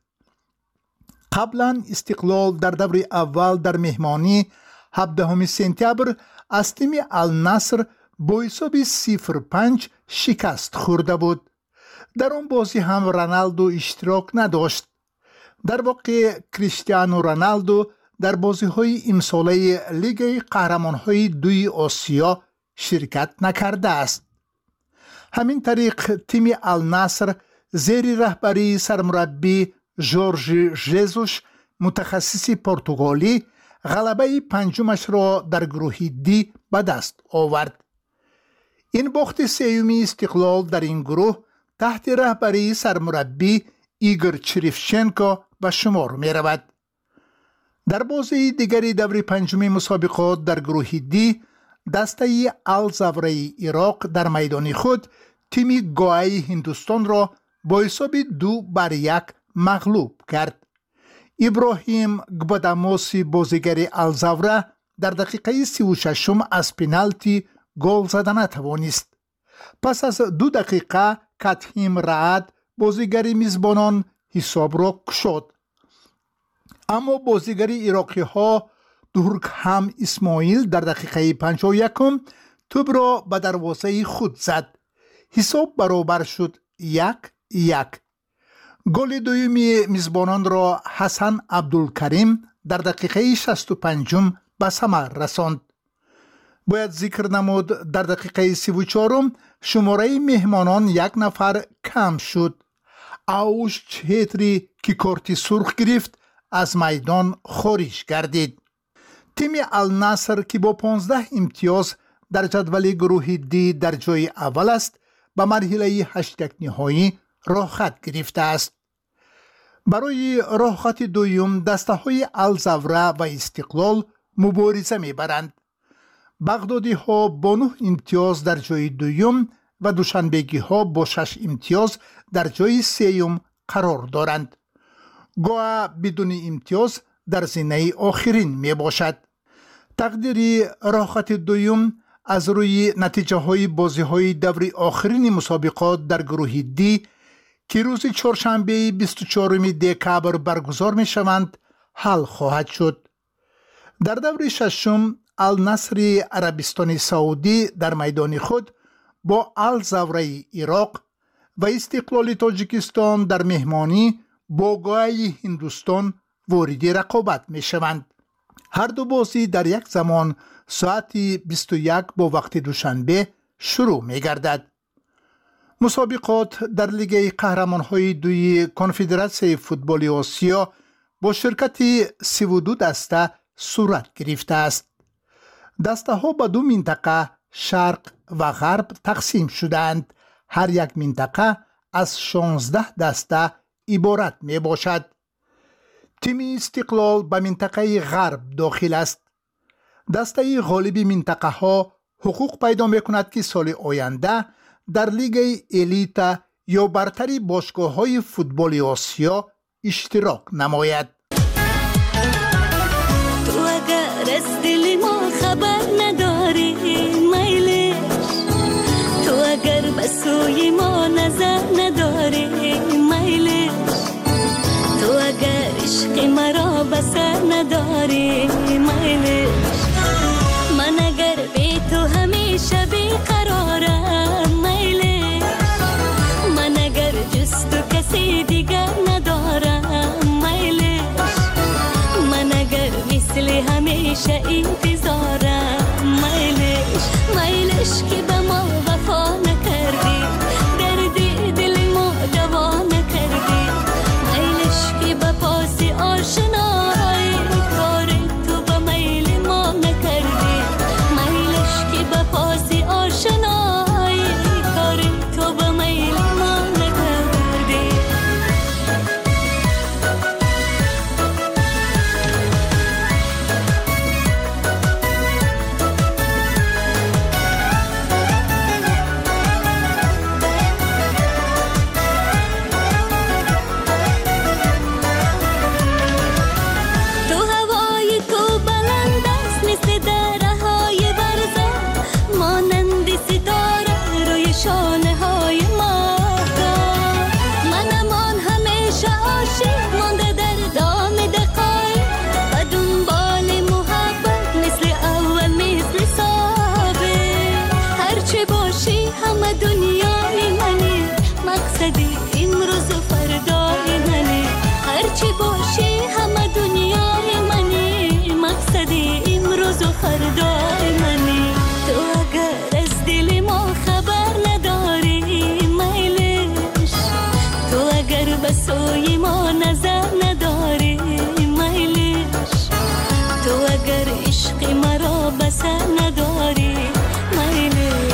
قبلا استقلال در دور اول در مهمانی هفدهم سپتامبر از تیم النصر با حساب صفر پنج شکست خورده بود. در آن بازی هم رونالدو اشتراک نداشت. در واقع کریستیانو رونالدو در بازی های امساله لیگ قهرمان های دوی آسیا شرکت نکرده است. همین طریق تیم النصر زیر رهبری سرمربی ژورژ ژزوس متخصص پرتغالی غلبه پنجمش را در گروه دی به دست آورد. این باخت سوم استقلال در این گروه تحت رهبری سرمربی ایگور چریفچنکو به شمار می رود. در بازی دیگری دور پنجم مسابقات در گروه دی دسته الزاوره عراق در میدان خود تیم گوای هندوستان را با حساب دو بر یک مغلوب کرد. ابراهیم گباداموسی بازیگر الزاوره در دقیقه سی و ششم از پنالتی گل زدن نتوانست. پس از دو دقیقه کاتهیم رعد بازیگر میزبانان حساب را کشاد. اما بازیگر عراقی ها دورکهم اسماعیل در دقیقه پنجاه و یکم توپ را به دروازه خود زد. حساب برابر شد یک یک. گل دومی میزبانان را حسن عبدالکریم در دقیقه شصت و پنجم به ثمر رساند. باید ذکر نمود در دقیقه سی و چهارم شماره مهمانان یک نفر کم شد. اوش چهتری که کارت سرخ گرفت از میدان خارج گردید. تیم النصر که با پانزده امتیاز در جدول گروه دی در جای اول است به مرحله هشت نهایی راه خط گرفته است. برای راه خط دوم دسته های الزاوره و استقلال مبارزه می برند. بغدادی ها با نه امتیاز در جای دوم و دوشنبگی ها با شش امتیاز در جای سوم قرار دارند. گواه بدون امتیاز در زینه آخرین می باشد. تقدیری راه خط دوم از روی نتیجه های بازی های دور آخرین مسابقات در گروه دی که روز چهارشنبه بیست و چهارم دکامبر برگزار می شوند حل خواهد شد. در دور ششم النصر عربستان سعودی در میدان خود با الزاوره عراق و استقلال تاجیکستان در مهمانی با گوای هندوستان وارد رقابت می شوند. هر دو بازی در یک زمان ساعت بیست و یک با وقت دوشنبه شروع می گردد. مسابقات در لیگ قهرمان‌های دوی کنفدراسیون فوتبال آسیا با شرکت سی و دو دسته صورت گرفته است. دسته ها به دو منطقه شرق و غرب تقسیم شدند. هر یک منطقه از شانزده دسته عبارت می باشد. تیم استقلال به منطقه غرب داخل است. دسته غالب منطقه ها حقوق پیدا می کند که سال آینده در لیگ الیت یا برتری باشگاه های فوتبال آسیا اشتراک نماید. تو اگر از دل ما خبر نداری میلش، تو اگر به سوی ما نظر نداری میلش، نداری میلش من اگر بی تو همیشه بیقرارم میلش من اگر جز تو کسی دیگر ندارم میلش من اگر مثل همیشه انتظارم میلش میلش که به ما وفا نکردی دردی دل ما دوا نکردی میلش که به پاس آشنایی کار تو به میل ما نکردی میلش که به پاس آشنایی کار تو به میل ما نکردی تو هوای تو بلند است مثل دره های برزه مانند ستاره روی شانه های ماهتاب منمان همیشه عاشق مانده در دام دقایق و دنبال محبت مثل اول مثل سابق هرچه باشی همه دنیای منی مقصدی امروز و فردای منی هرچی باشی همه دنیای منی مقصدی امروز و فردای منی تو اگر از دل ما خبر نداری میلش تو اگر به سوی ما نظر نداری میلش تو اگر عشق مرا به سر نداری میلش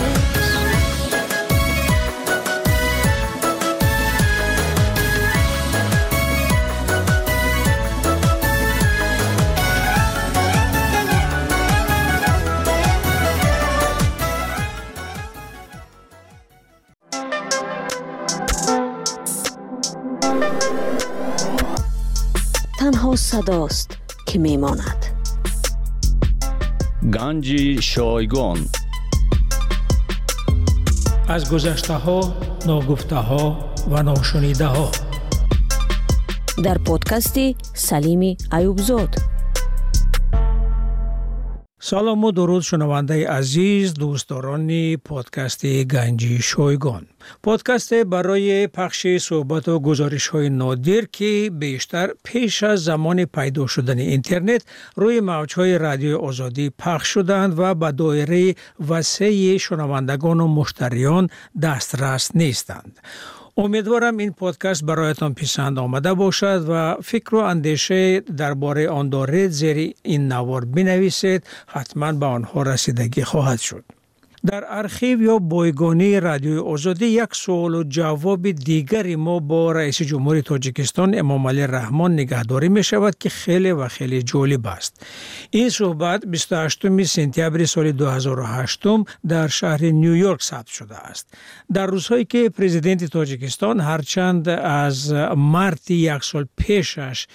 تنها صداست که میماند. گنج شایگان از گذشته ها، ناگفته ها و ناشنیده ها در پادکست سلیم ایوبزاد. سلام و درود شنونده عزیز دوستداران پادکست گنج شایگان. پادکست برای پخش صحبت و گزارش های نادر که بیشتر پیش از زمان پیدا شدن اینترنت روی موجهای رادیو آزادی پخش شدند و به دایره وسیع شنوندگان و مشتریان دسترس نیستند. امیدوارم این پادکست برایتان پسند آمده باشد و فکر و اندیشه درباره آن دارید زیر این نوار بنویسید، حتما به آنها رسیدگی خواهد شد. در ارشیو یا بایگانی رادیوی آزادی یک سوال و جواب دیگری ما با رئیس جمهوری تاجیکستان امام علی رحمان نگهداری می شود که خیلی و خیلی جالب است. این صحبت بیست و هشتم سپتامبر سال دو هزار و هشت در شهر نیویورک ثبت شده است. در روزهایی که پرزیدنت تاجیکستان هرچند از مارت یک سال پیشش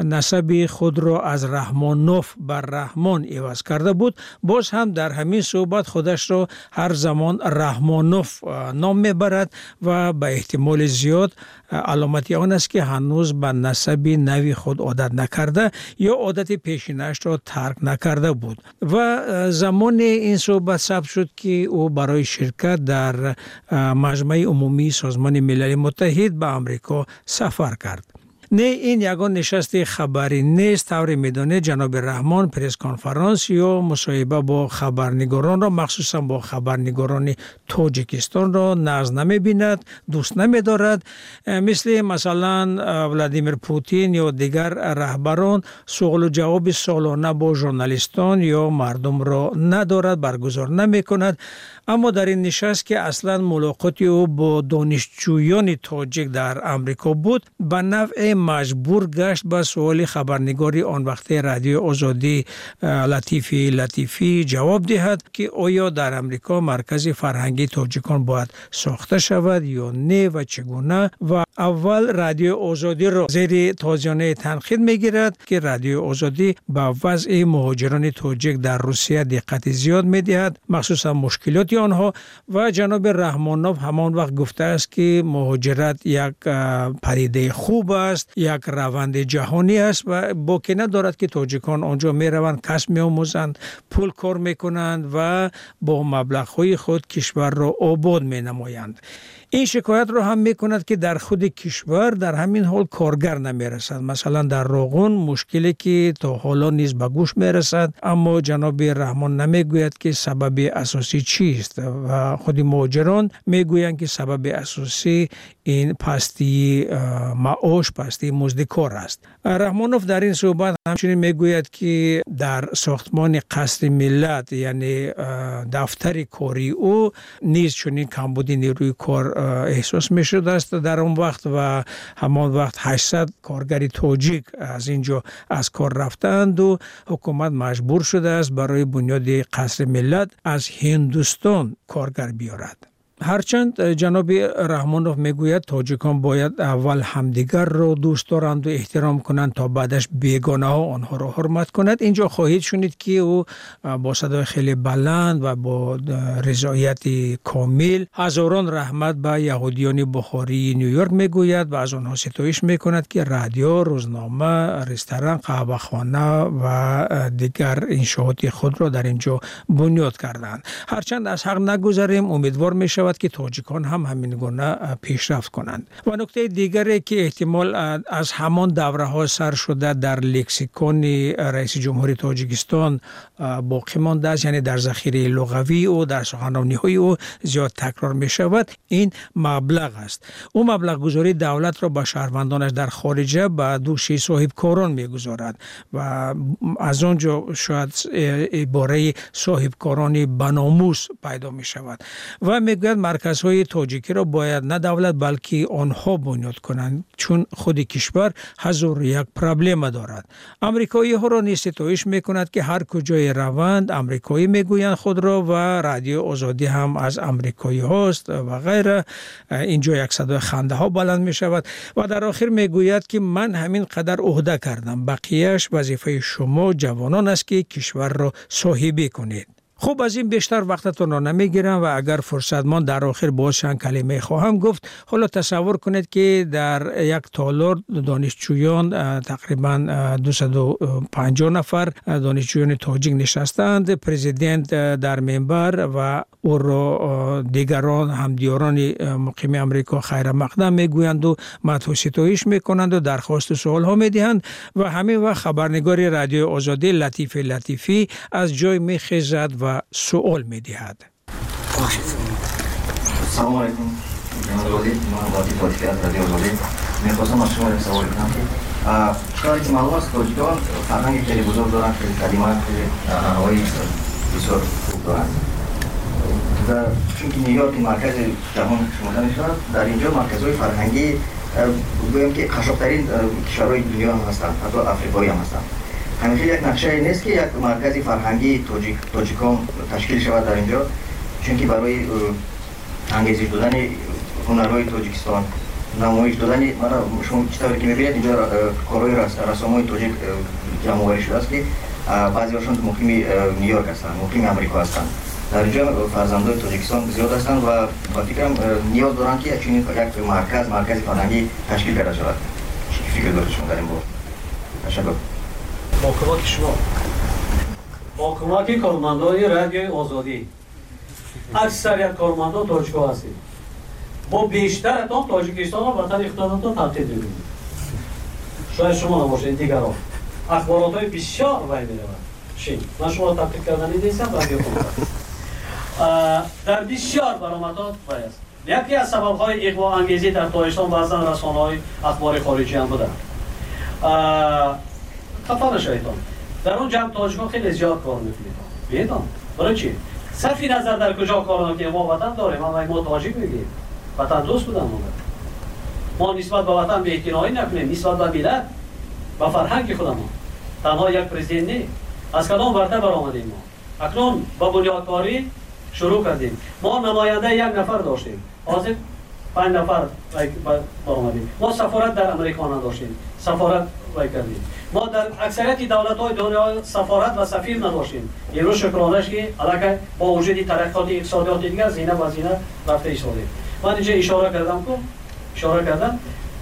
نسب خود را از رحمانوف بر رحمان عوض کرده بود، باز هم در همین صحبت خودش را هر زمان رحمانوف نام میبرد و به احتمال زیاد علامتی آن است که هنوز به نسب نوی خود عادت نکرده یا عادت پیشینش را ترک نکرده بود و زمان این صحبت ثبت شد که او برای شرکت در مجمع عمومی سازمان ملل متحد به امریکا سفر کرد. نه این یگان نشست خبری نیست. طوری میدانه جناب رحمان پرس کنفرانس یا مصاحبه با خبرنگاران را مخصوصا با خبرنگاران تاجیکستان را ناز نمی بیند، دوست نمی دارد. مثل مثلا ولادیمیر پوتین یا دیگر رهبران سوال و جواب سالانه با ژورنالیستان یا مردم را ندارد، برگزار نمی کند. اما در این نشست که اصلا ملاقاتی او با دانشجویان تاجیک در امریکا بود، به نوع مجبور گشت به سوال خبرنگاری آن وقت رادیو آزادی لطیفی لطیفی جواب دهد که آیا در امریکا مرکز فرهنگی تاجیکان باید ساخته شود یا نه و چگونه. و اول رادیو آزادی را زیر تازیانه تنقید میگیرد که رادیو آزادی به وضع مهاجران تاجیک در روسیه دقت زیاد میدهد، مخصوصا مشکلات سلامتی آنها. و جناب رحمانوف همان وقت گفته است که مهاجرت یک پدیده خوب است، یک روند جهانی است و باکی ندارد که تاجیکان آنجا می روند، کسب می آموزند، پول کار می کنند و با مبلغ های خود کشور را آباد می نمایند. این شکایت را هم می کند که در خود کشور در همین حال کارگر نمی رسد. مثلا در روغن مشکلی که تا حالا نیز به گوش می رسد، اما جناب رحمان نمی گوید که سبب اساسی چیست و خود مهاجران می گویند که سبب اساسی این پستی معاش، پستی مزد کار است. رحمانوف در این صحبت همچنین می گوید که در ساختمان قصر ملت یعنی دفتر کاری او نیز چنین کمبودی نیروی کار احساس می شده است در اون وقت و همان وقت هشتصد کارگر تاجیک از اینجا از کار رفتند و حکومت مجبور شده است برای بنیاد قصر ملت از هندوستان کارگر بیارد. هرچند جناب رحمانوف میگوید تاجیکان باید اول همدیگر را دوست دارند و احترام کنند تا بعدش بیگانه ها آنها را حرمت کند، اینجا خواهید شنید که او با صدای خیلی بلند و با رضایت کامل هزاران رحمت به یهودیان بخاری نیویورک میگوید و از آنها ستایش میکند که رادیو، روزنامه، رستوران، قهوه‌خانه و دیگر انشاءات خود را در اینجا بنیاد کردند. هرچند از حق نگذریم، امیدوار میشویم که تاجیکان هم همین گونه پیشرفت کنند. و نکته دیگری که احتمال از همان دوره ها سر شده در لکسیکون رئیس جمهوری تاجیکستان باقی مانده است، یعنی در ذخیره لغوی او، در سخنرانی های او زیاد تکرار می شود، این مبلغ است. او مبلغ گذاری دولت را به شهروندانش در خارجه به دوش صاحب کاران می گذارد و از آنجا شاید عباره صاحب کارانی بناموس پیدا می شود و می گوید مرکزهای تاجیکی را باید نه دولت بلکه آنها بنیاد کنند، چون خود کشور هزار یک پرابلم دارد. امریکایی ها را نیز ستایش میکند که هر کجای روند امریکایی میگویند خود را و رادیو آزادی هم از امریکایی هاست و غیره. اینجا یک صدای خنده ها بلند می شود و در آخر میگوید که من همین قدر عهده کردم، بقیهش وظیفه شما جوانان است که کشور را صاحبی کنید. خوب، از این بیشتر وقتتون را نمیگیرم و اگر فرصت مان در آخر باز چند کلمه خواهم گفت. حالا تصور کنید که در یک تالار دانشجویان تقریبا دویست و پنجاه نفر دانشجویان تاجیک نشستند، پرزیدنت در منبر و او را دیگران همدیاران مقیم امریکا خیر مقدم میگویند و مدح و ستایش میکنند و درخواست و سوال ها میدهند و همین وقت خبرنگار رادیو آزادی لطیف لطیفی از جای میخیزد و سوال میدهد. سلام علیکم جناب آزادی، من وادی فاطمی از رادیو آزادی میخواستم از شما یک سوال کنم که چرا که معلوم است تاجیکان فرهنگ خیلی بزرگ دارند، خیلی کلمات هوایی بسیار خوب دارند و چون که نیویورک مرکز جهان شمرده میشود، در اینجا مرکزهای فرهنگی بگویم که قشنگترین کشورهای دنیا هم هستند، حتی افریقایی هم هستند. همیشه یک نقشه نیست که یک مرکز فرهنگی تاجیک تاجیکان تشکیل شود در اینجا، چون که برای انگیزش دادن هنرهای تاجیکستان، نمایش دادن، من شما چطوری که میبینید اینجا کارهای رسامای تاجیک جمع آوری شده است که بعضی‌هاشون مقیم نیویورک هستند، مقیم امریکا هستند. در اینجا فرزندان تاجیکستان زیاد هستند و با فکرم نیاز دارند که چنین یک مرکز مرکز فرهنگی تشکیل کرده شود. فکر دارید شما در این باره؟ تشکر. با کمک شما، با کمک کارمندان رادیو آزادی، اکثریت کارمندان تاجیک‌ها هستید. ما بیشتر اتام تاجیکستان را وطن اقتصادتان تبدیل می‌کنیم. شاید شما نباشید، دیگران اخبارات‌های بسیار وای می‌رود. چی؟ من شما را تبدیل کردن نیستم رادیو کنم. در بسیار برآمدات وای است. یکی از سبب‌های اغوا انگیزی در تاجیکستان بعضاً رسانه‌های اخبار خارجی هم بودند. خفا نشویدان. در اون جمع تاجیک‌ها خیلی زیاد کار می‌کنید. بیایید. برای چی؟ صرفی نظر در کجا کار می‌کنیم، ما وطن داریم، ما ما تاجیک میگیم. وطن دوست بودن ما. ما نسبت به وطن بی‌اعتنایی نکنیم، نسبت به ملت، به فرهنگ خودمان. تنها یک پرزیدنت نه. از کدام ورده برآمدیم ما. اکنون با بنیادکاری شروع کردیم. ما نماینده یک نفر داشتیم. حاضر پنج نفر برآمدیم. ما سفارت در امریکا نداشتیم. سفارت وای کردیم. ما در اکثریت دولت‌های دنیا سفارت و سفیر نداشتیم. امروز شکرانش که علاقه با وجود ترقیات اقتصادی دیگر زینه و زینه رفته ایستاده. من اینجا اشاره کردم که اشاره کردم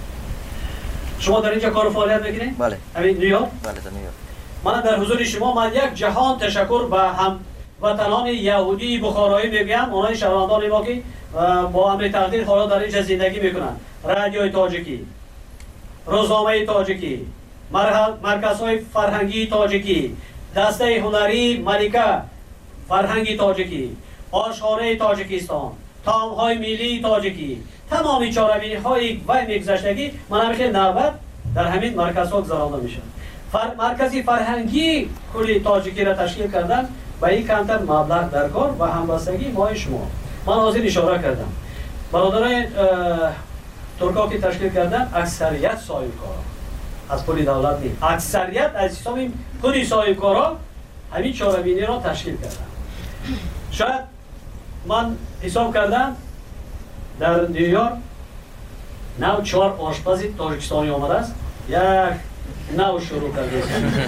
شما در اینجا کار فعالیت میکنید؟ بله. همین نیویورک؟ بله در نیویورک. من در حضور شما من یک جهان تشکر به هم وطنان یهودی بخارایی میگم، اونای شهروندان ما که با امر تقدیر حالا در اینجا زندگی میکنن. رادیوی تاجیکی، روزنامه تاجیکی، مرکزهای فرهنگی تاجیکی، دسته هنری ملکه فرهنگی تاجیکی، آشخانه تاجیکستان، طعم‌های ملی تاجیکی، تمامی چاره‌بینی‌های و میگذشتگی من همین نوبت در همین مرکزها گذرانده میشن. فر... مرکزی فرهنگی کلی تاجیکی را تشکیل کردن و این کمتر مبلغ در کار و همبستگی ما شما. من حاضر اشاره کردم برادرای ترکا که تشکیل کردن اکثریت صاحب کارا از پول دولت نیست، اکثریت از حساب پول صاحب کارا همین چاره‌بینی را تشکیل کردن. شاید من حساب کردم در نیویورک نو چهار آشپز تاجیکستانی آمده است، یک نو شروع کرده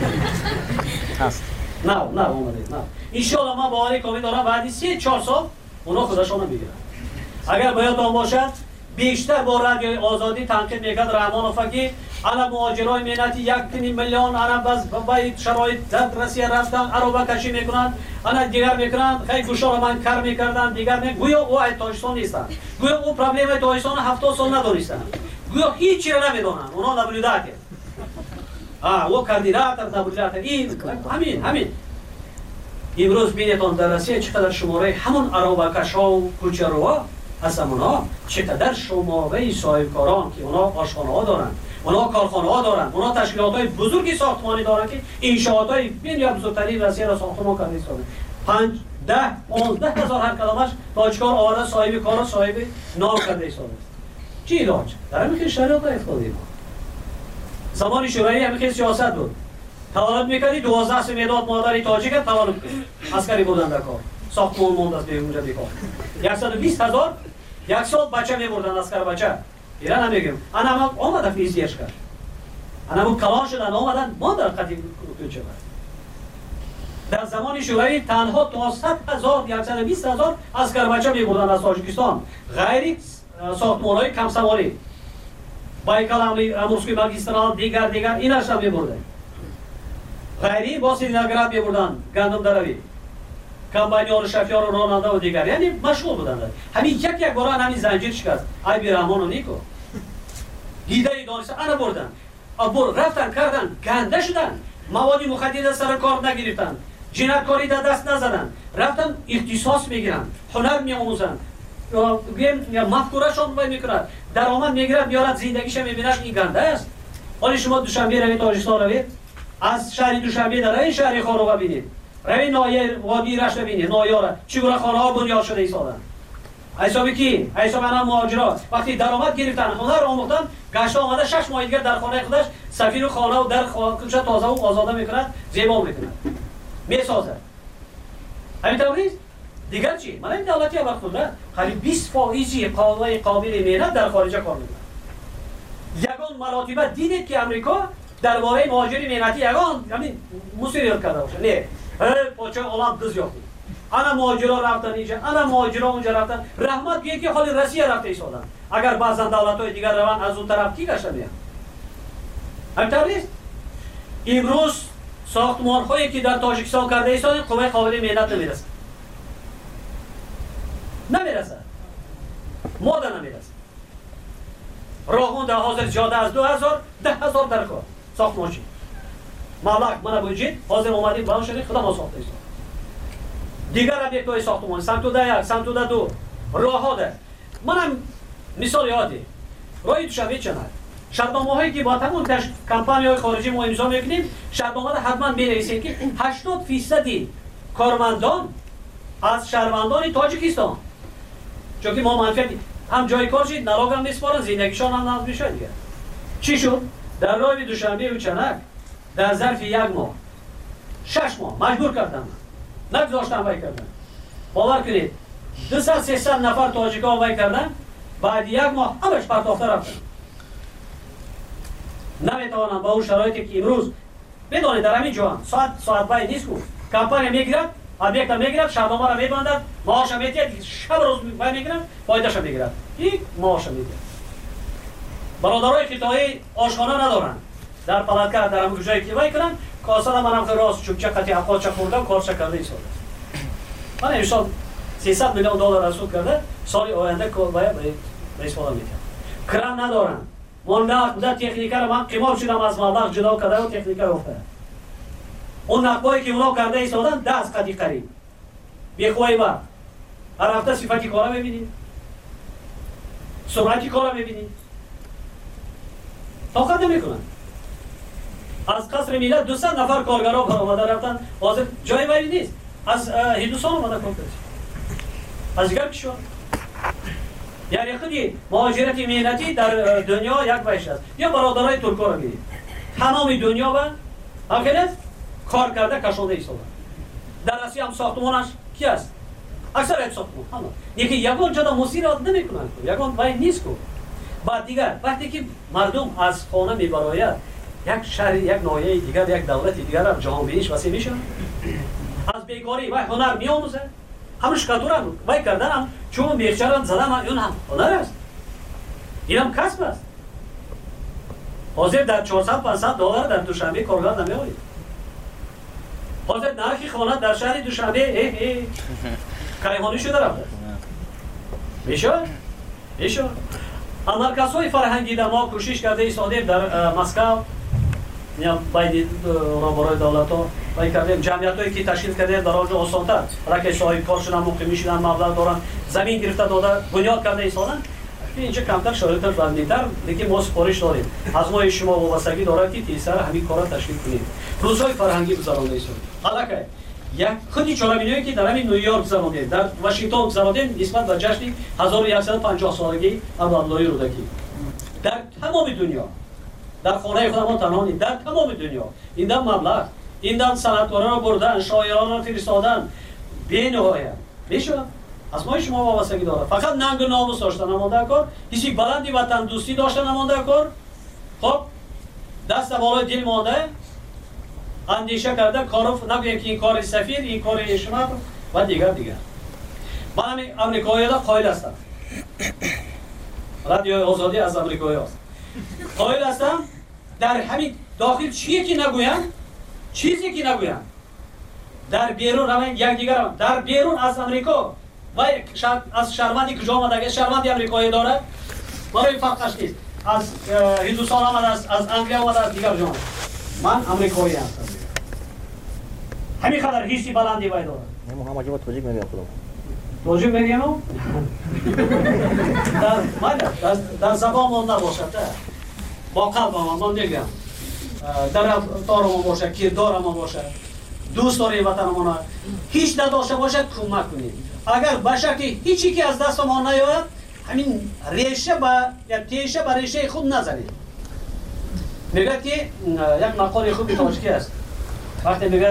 است. نو نو آمده نو. انشاءالله من باوری کامل دارم بعد سه چهار سال اونا خودشون میگیرن. اگر باید باشد بیشتر با رادیو آزادی تنقید میکرد رحمان فقی انا مهاجرای ملتی یک میلیون انا باز با شرایط در روسیه رفتن عربه کشی میکنن، انا دیگر میکنن خیلی گوشا رو من کار میکردن دیگر می گویا او تاجیکستان نیستن، گویا او پرابلم تاجیکستان هفتاد سال ندونستن، گویا هیچی رو نمیدونن، اونا نبودات آ او کاندیدات نبودات این همین همین امروز بینتون در روسیه چقدر شماره همون عربه کشا و کوچروا هستن، اونا چقدر شماره صاحبکاران که اونا آشخانه ها دارن، اونا کارخانه ها دارن، اونا تشکیلات های بزرگی ساختمانی دارن که انشاءات های بین یا بزرگترین روسیه را ساختمان کرده ایستاده. پنج ده پانزده هزار هر کدامش تاجیکار آورده صاحب کار و صاحب نام کرده ایستاده. چی علاج؟ در همین شرایط افتادیم. زمان شوروی همین سیاست بود. تولد میکردی دوازده سه مداد مادری تاجیک تولد کرد. عسکری بودن در کار. ساختمان موند از به اونجا بیکار. صد و بیست هزار یک سال بچه میبردن اسکر بچه. ایران نمیگم. انا هم آمدن فیزیش کرد. انا هم کلان شدن آمدن ما در قدیم کوچه بود. در زمان شوروی تنها تا صد هزار صد و بیست هزار اسکر بچه میبردن از تاجیکستان. غیر ساختمان‌های کم سواری. بایکال امروزکی ماگیسترال دیگر دیگر ایناش هم میبردن. غیری با سینگراد میبردن گندم دروی. کمباینیان شفیار و راننده و دیگر یعنی مشغول بودن. همین یک یک بار همین زنجیر شکست. ای بی رحمان و نیکو. دیده ای دانسته انا بردن. ابر رفتن کردن گنده شدن. مواد مخدر سر کار نگرفتن. جنایتکاری در دست نزدن. رفتن اختصاص میگیرن. هنر میآموزن. یا یا مفکورهشون وای میکنن. درآمد میگیرن میارن زندگیش میبینن این گنده است. حالا شما دوشنبه روید تاجیکستان روید. از شهر دوشنبه در این شهر خارو ببینید. روی نایه وادی رشت ببینید نایاره چگونه خانه ها بنیاد شده ایستادن. حسابی کی؟ حساب انا مهاجرات وقتی درآمد گرفتن هنر آموختن گشت آمده شش ماه دیگر در خانه خودش سفیر خانه و در خانه تازه و آزاده میکنند زیبا میکنند میسازد. همین طور نیست؟ دیگر چی؟ من این دولتی وقت بوده قریب بیست فائزی قابل قابل مهنت در خارج کار میکنند. یگان مراتبه دیدید که امریکا درباره مهاجری مهنتی یگان همین مسئولیت کرده باشه. نه پاچه عالم دز یافت. انا مهاجرا رفتن اینجا، انا مهاجرا اونجا رفتن. رحمت بیه که حال روسیه رفته ایستادن. اگر بعضا دولت‌های دیگر روان از اون طرف کی گشته میان؟ همینطور نیست؟ امروز ساختمان‌هایی که در تاجیکستان کرده ایستادن قوه قابل مهنت نمیرسه. نمیرسه. ماده نمیرسه. راهون در حاضر جاده از دو هزار ده هزار در کار ساختمانچی. مالک من بوجید حاضر اومدیم بلند شدیم خدا ما ساخته ایستاد. دیگر هم یک توی ساختمان سمتوده یک سمتوده دو راه ها ده. منم مثال یادی راهی دوشنبه چند شرطنامه هایی که با تمام کمپانی های خارجی ما امضا میکنیم شرطنامه را حتما بنویسید که هشتاد فیصدی کارمندان از شهروندان تاجیکستان چون که ما منفعت هم جای کار شد نراغ هم میسپارن زندگیشان هم نظم میشه دیگه. چی شد؟ در راه دوشنبه و چنک در ظرف یک ماه شش ماه مجبور کردم نگذاشتم وای کردن. باور کنید دویست سیصد نفر تاجیکا وای کردن بعد یک ماه همش پرتافته رفتن. نمیتوانند با اون شرایطی که امروز بدونید در همین جهان ساعت ساعت بای نیست کو کمپانی میگیرد ابیکت میگیرد شبنامه را میبندد معاش میگیرد شب روز بای میگیرد فایدهش میگیرد این معاش میگیرد برادرای خطایی آشخانه ندارند در پلاتکار در همون جایی که وای کنن کاسه منم که راست چوبچه قطعی اقاچه خوردم کارچه کرده ایستاده من امسال سیصد میلیون دلار رسول کرده سال آینده باید به استفاده میکنم کرم ندارن من نقد در تکنیکه رو من قیمال شدم از مبلغ جدا کرده و تکنیکه رو افتاده اون نقبایی که اونا کرده ایستادن دست قدی قریب بیخواهی با هر هفته صفتی کارا ببینید سرعتی کارا ببینید طاقت نمیکنن از قصر ملت دویست نفر کارگرها برآمده رفتن حاضر جای وری نیست از هندوستان اومده کار کرد از دیگر کشور یعنی خودی مهاجرت مهنتی در دنیا یک وجه است یا برادرای ترکا را ببینید تمام دنیا با همکنه کار کرده کشانده ایستادن در آسیا هم ساختمانش کی است اکثر یک ساختمان همون یکی یگان جدا مسیر را نمیکنن یگان وای نیست کو بعد دیگر وقتی که مردم از خانه میبراید یک شهر یک ناحیه دیگر یک دولت دیگر هم جهان بینیش وسیع میشه از بیکاری و هنر میآموزه همش کاتورا وای کردن هم چون میخچران زدن اون هم هنر است این هم کسب است حاضر در چهارصد پانصد دلار در دوشنبه کارگر نمیآید حاضر نرخ خانه در شهر دوشنبه ای ای کریمانی شده رفته میشه میشه مرکزهای فرهنگی در ما کوشش کرده ایستادیم در مسکو یا باید برای دولت ها باید کردیم جمعیت هایی که تشکیل کردیم در آنجا آسانتر رکه صاحب کار شدن مقیمی شدن مبلغ دارن زمین گرفته داده بنیاد کرده ایستادن اینجا کمتر شرایط بندی‌تر لیکن ما سپارش داریم از ما شما وابستگی داره که تیسر همین کارا تشکیل کنیم روزهای فرهنگی گذرانده ایستادیم حالا که یک خودی چالمینایی که در همین نیویورک گذراندیم در واشنگتن گذراندیم نسبت به جشن هزار و صد و پنجاه سالگی عبدالله رودکی در تمام دنیا در خانه خودمان تنها نیست در تمام دنیا این دم مبلغ این دم صنعتکاران را بردن شاعران را فرستادن بی‌نهایت میشه از ما شما وابستگی داره فقط ننگ و ناموس داشتن نمانده کار کسی بلندی وطن دوستی داشتن نمانده کار خب دست بالای دل مانده اندیشه کرده کارو نگویم که این کار سفیر این کار شما و دیگر دیگر من همین امریکایی را قائل هستم رادیو آزادی از امریکایی هست قائل هستم در همین داخل چیه که نگویم چیزی که نگویم در بیرون روین یک دیگر هم در بیرون از امریکا و از شهروندی کجا آمده شهروندی امریکایی داره برای فرقش نیست از هندوستان آمده است از انگلیس آمده از دیگر جان من امریکایی هستم همین خاطر هیچی بلندی باید داره من هم عجبت توجیه میگم خودم توجیه میگم در من در در زبان من نباشد با قلبم من میگم در رفتارم باشه کردارم باشه دوست داری وطنمون هیچ نداشته باشد کمک کنید اگر باشه که هیچی که از دست ما نیاید همین ریشه با یا تیشه با ریشه خود نزنید میگه که یک مقاله خوبی تاجیکی است وقتی میگه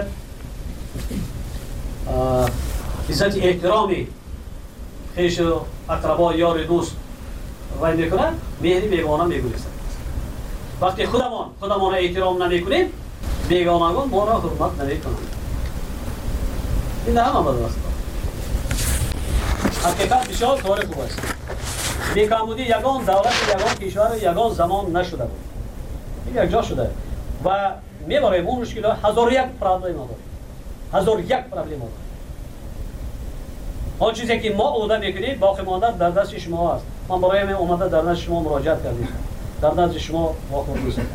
عزت احترامی خیش اقربا یار دوست وای میکنن مهری بیگانه میگویند وقتی خودمان خودمان احترام نمیکنیم بیگانگان ما را حرمت نمیکنند این در همه بدن است حقیقت بسیار کار خوب است بیکامودی یگان دولت یگان کشور یگان زمان نشده بود این یک جا شده و میباریم اون مشکل هزار یک پرابلم داریم هزار یک پرابلم داریم آن چیزی که ما عهده میکنیم باقی مانده در دست شما است من برای من اومده در نزد شما مراجعت کردیم در نزد شما واقعا دوست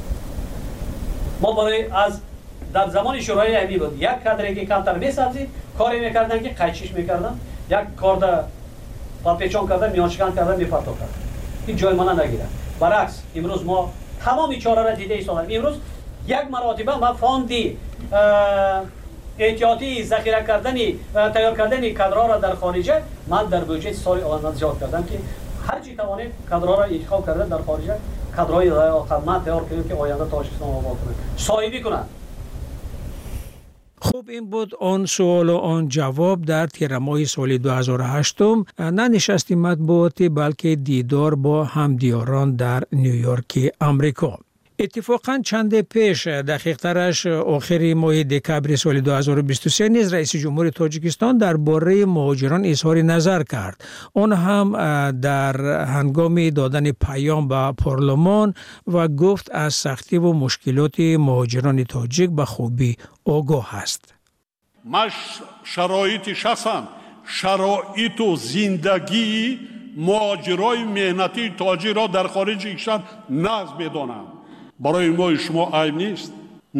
ما برای از در زمان شورای امنی بود یک کادری که کمتر میسازید کاری میکردن که قیچیش میکردن یک کارد پاپیچون کردن میانشکن کردن میپرتو کردن این جای من نگیره برعکس امروز ما تمامی چاره را دیده ایستادیم امروز یک مراتبه ما فاندی احتیاطی ذخیره کردنی تیار کردنی کادرها را در خارجه من در بودجه سال آینده زیاد کردم که هر چی توانید کادرها را انتخاب کردن در خارجه کادرهای خدمت تیار کنیم که آینده تاجیکستان آباد کنه صاحبی کنن. خب این بود آن سوال و آن جواب در تیر ماه سال دو هزار و هشت نه نشست مطبوعاتی بلکه دیدار با همدیاران در نیویورک امریکا. اتفاقا چند پیش دقیق ترش آخر ماه دکبر سال دو هزار و بیست و سه نیز رئیس جمهور تاجیکستان درباره مهاجران اظهار نظر کرد. آن هم در هنگام دادن پیام به پارلمان و گفت از سختی و مشکلات مهاجران تاجیک به خوبی آگاه است. مش شرایط شخصا شرایط و زندگی مهاجرای مهنتی تاجیک را در خارج کشور نقض می‌دانم. برای ما شما عیب نیست.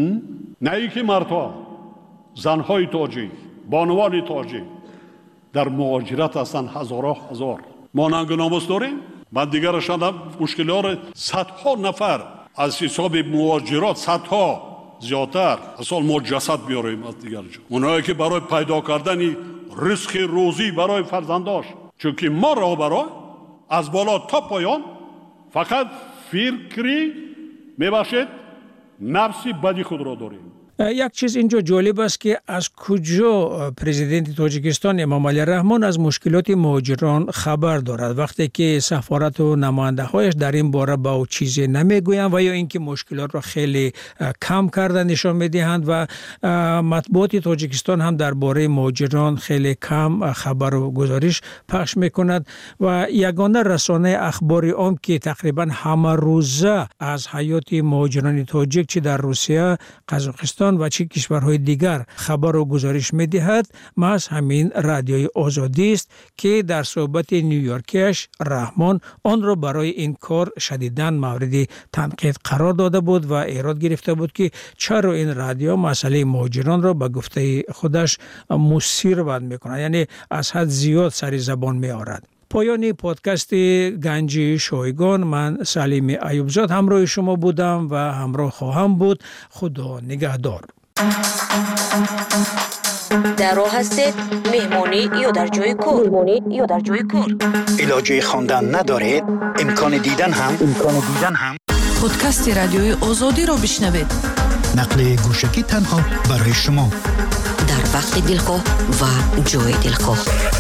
نه ای که مردها، زنهای تاجیک، بانوان تاجیک در مهاجرت هستند هزارها هزار. ما ننگ و ناموس داریم. من دیگر شدم مشکلات صدها نفر از حساب مهاجرات صدها زیادتر اصلا ما جسد بیاریم از دیگر جا. اونایی که برای پیدا کردن رزق روزی برای فرزنداش، چون که ما را برای از بالا تا پایان فقط فکری میباشد نفسی بدی خود را داریم. یک چیز اینجا جالب است که از کجا پرزیدنت تاجیکستان امام علی رحمان از مشکلات مهاجران خبر دارد وقتی که سفارت و نماینده هایش در این باره با او چیزی نمیگویند و یا اینکه مشکلات را خیلی کم کرده نشان میدهند و مطبوعات تاجیکستان هم درباره مهاجران خیلی کم خبر و گزارش پخش میکند و یگانه رسانه اخبار عام که تقریبا همه روزه از حیات مهاجران تاجیک چه در روسیه، قزاقستان و چه کشورهای دیگر خبر و گزارش می‌دهد محض همین رادیوی آزادی است که در صحبت نیویورکیش رحمان آن را برای این کار شدیداً مورد تنقید قرار داده بود و ایراد گرفته بود که چرا این رادیو مسئله مهاجران را به گفته خودش مثیر بند می‌کند، یعنی از حد زیاد سر زبان می‌آورد. پایان پادکست گنج شایگان، من سلیم ایوبزاد همراه شما بودم و همراه خواهم بود. خدا نگهدار. در راه هستید مهمانی یا در جای کار؟ مهمانی یا در جای کار؟ علاجه خواندن ندارید؟ امکان دیدن هم امکان دیدن هم پادکست رادیوی آزادی را بشنوید. نقل گوشکی تنها برای شما در وقت دلخواه و جای دلخواه.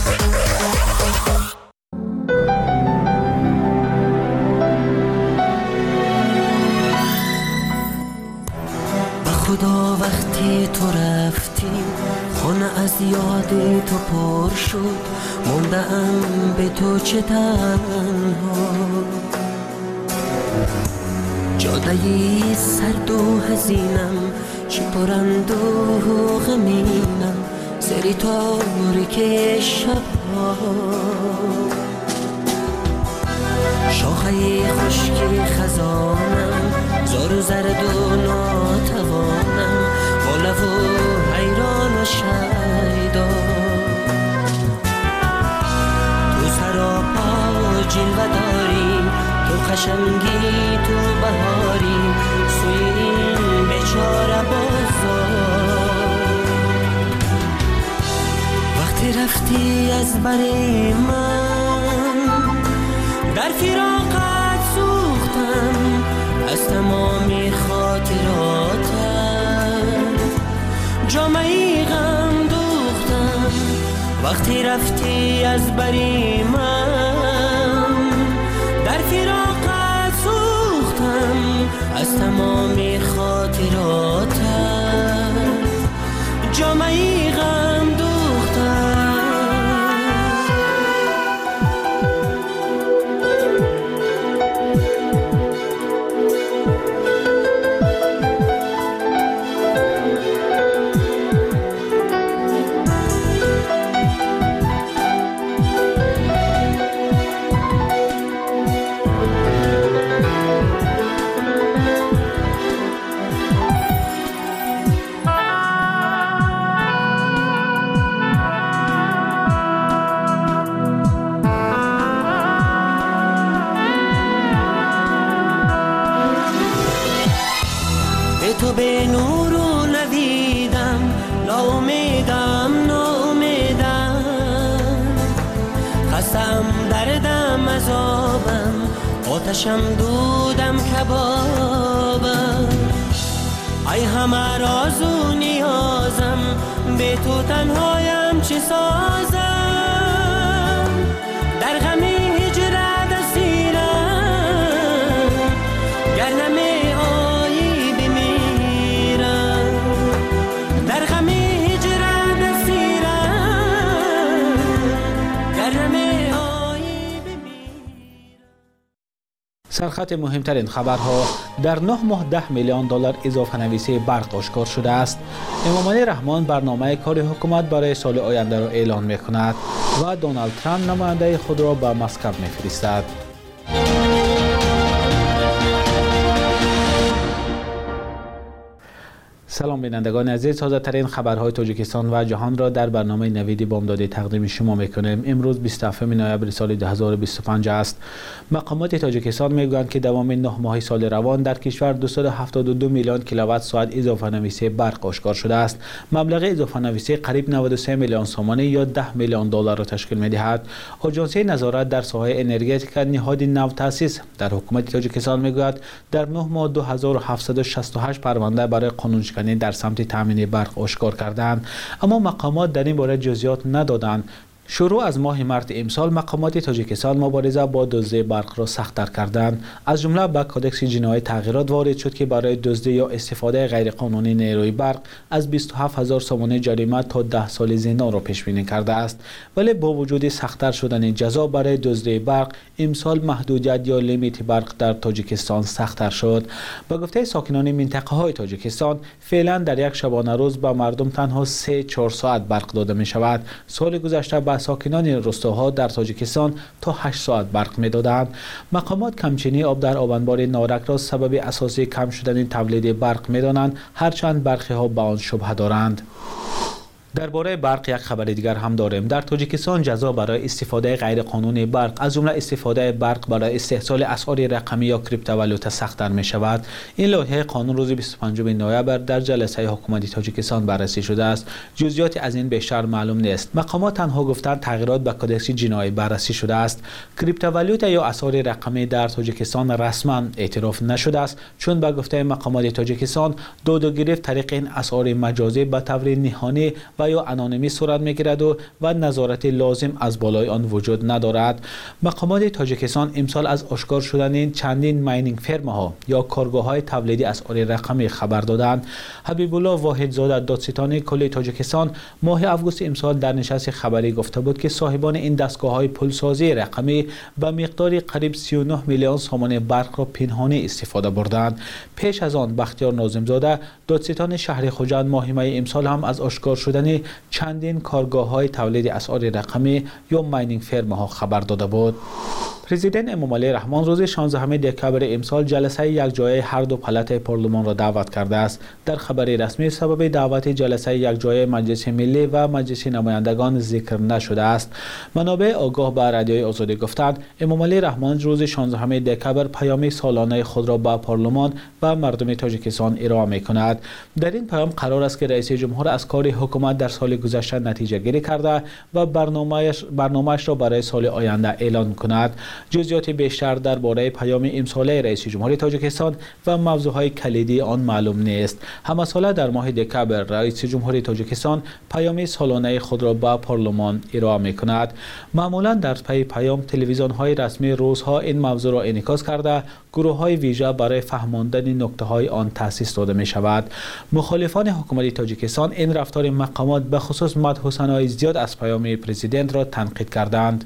خدا وقتی تو رفتی خانه از یاد تو پر شد، موندم به تو چه تنها، جادهی سرد و حزینم چی پرند و غمینم، سری تاریک شبها، شاخه خشکی خزانم زار و زرد و ناتوانم، با لب و حیران و شیدا، تو سراپا جلوه داری، تو قشنگی تو بهاری، سوی این بیچاره بازار، وقتی رفتی از بر من در فراقت سوختم، از تمامی خاطراتت جامعی غم دوختم، وقتی رفتی از بری من در فراقت سوختم، از تمامی خاطراتت جامعی غم دوختم. تو به نور و ندیدم، ناامیدم ناامیدم، خستم دردم عذابم، آتشم دودم کبابم، ای همه راز و نیازم، به تو تنهایم چه سازم، در غم هجرت اسیرم، گر نمی سرخط مهمترین خبرها: در نه ماه ده میلیون دلار اضافه نویسی برق آشکار شده است. امامعلی رحمان برنامه کار حکومت برای سال آینده را اعلان می کند و دونالد ترامپ نماینده خود را به مسکو می فرستد. سلام بینندگان عزیز، تازه ترین خبرهای تاجیکستان و جهان را در برنامه نوید بامداد تقدیم شما میکنیم. امروز بیست و هفتم نوامبر سال دو هزار و بیست و پنج است. مقامات تاجیکستان میگویند که دوام نه ماه سال روان در کشور دویست و هفتاد و دو میلیون کیلووات ساعت اضافه نویسی برق آشکار شده است. مبلغ اضافه نویسی قریب نود و سه میلیون سومانی یا ده میلیون دلار را تشکیل میدهد. آژانسی نظارت در ساحه انرژتیک نهاد نو تأسیس در حکومت تاجیکستان میگوید در نه ماه دو هزار و هفتصد و شصت و هشت پرونده برای قانونشکنی در سمت تامین برق آشکار کردند، اما مقامات در این باره جزئیات ندادند. شروع از ماه مارس امسال مقامات تاجیکستان مبارزه با دزدی برق را سخت‌تر کردند. از جمله به کدکس جنایی تغییرات وارد شد که برای دزدی یا استفاده غیرقانونی نیروی برق از بیست و هفت هزار سومانی جریمه تا ده سال زندان را پیش بینی کرده است. ولی با وجود سخت‌تر شدن جزا برای دزدی برق، امسال محدودیت یا لیمیت برق در تاجیکستان سخت‌تر شد. به گفته ساکنان منطقه‌های تاجیکستان، فعلا در یک شبانه روز به مردم تنها سه چهار ساعت برق داده می شود. سال گذشته به ساکنان روستاها در تاجیکستان تا هشت ساعت برق می‌دادند. مقامات کمچینی آب در آبانبار نارک را سبب اساسی کم شدن تولید برق می‌دانند، هرچند برخی‌ها به آن شبهه دارند. درباره برق یک خبر دیگر هم داریم. در تاجیکستان جزا برای استفاده غیرقانونی برق از جمله استفاده برق برای استحصال اسعار رقمی یا کریپتوالوتا سخت‌تر می شود. این لایحه قانون روز بیست و پنجم نوامبر در جلسه حکومتی تاجیکستان بررسی شده است. جزئیات از این بیشتر معلوم نیست. مقامات تنها گفتند تغییرات به کدکس جنایی بررسی شده است. کریپتوالوتا یا اسعار رقمی در تاجیکستان رسما اعتراف نشده است، چون به گفته مقامات تاجیکستان داد و گرفت طریق این اسعار مجازی به طور نهانی و یا انانیمی صورت میگیرد و و نظارت لازم از بالای آن وجود ندارد. مقامات تاجیکستان امسال از آشکار شدن چندین ماینینگ فرم‌ها یا کارگاه‌های تولیدی اسعار رقمی خبر دادند. حبیب الله واحدزاده دادستان کل تاجیکستان ماه آگوست امسال در نشست خبری گفته بود که صاحبان این دستگاه‌های پولسازی رقمی به مقدار قریب سی و نه میلیون سومان برق را پنهانی استفاده بردند. پیش از آن بختیار ناظم‌زاده دادستان شهر خوجند ماه می امسال هم از آشکار شدن چندین کارگاه‌های تولید اسعار رقمی یا ماینینگ فرم‌ها خبر داده بود. پرزیدنت امامعلی رحمان روز شانزدهم دکامبر امسال جلسه یکجایی هر دو پالات پارلمان را دعوت کرده است. در خبر رسمی سبب دعوت جلسه یکجایی مجلس ملی و مجلس نمایندگان ذکر نشده است. منابع آگاه به رادیوی آزادی گفتند امامعلی رحمان روز شانزدهم دکامبر پیام سالانه خود را به پارلمان و مردم تاجیکستان ارائه می‌کند. در این پیام قرار است که رئیس جمهور از کار حکومت در سال گذشته نتیجه گیری کرده و برنامه‌اش برنامه‌اش را برای سال آینده اعلان کند. جزئیات بیشتر درباره پیام امساله رئیس جمهور تاجیکستان و موضوعهای کلیدی آن معلوم نیست. همساله در ماه دکامبر رئیس جمهور تاجیکستان پیام سالانه خود را به پارلمان ارائه می‌کند. معمولا در پی پیام تلویزیون‌های رسمی روزها این موضوع را انعکاس کرده گروه‌های ویژه برای فهماندن نکته‌های آن تأسیس داده می‌شود. مخالفان حکومت تاجیکستان این رفتار مقامات به خصوص مدح و ثنای زیاد از پیام پرزیدنت را تنقید کردند.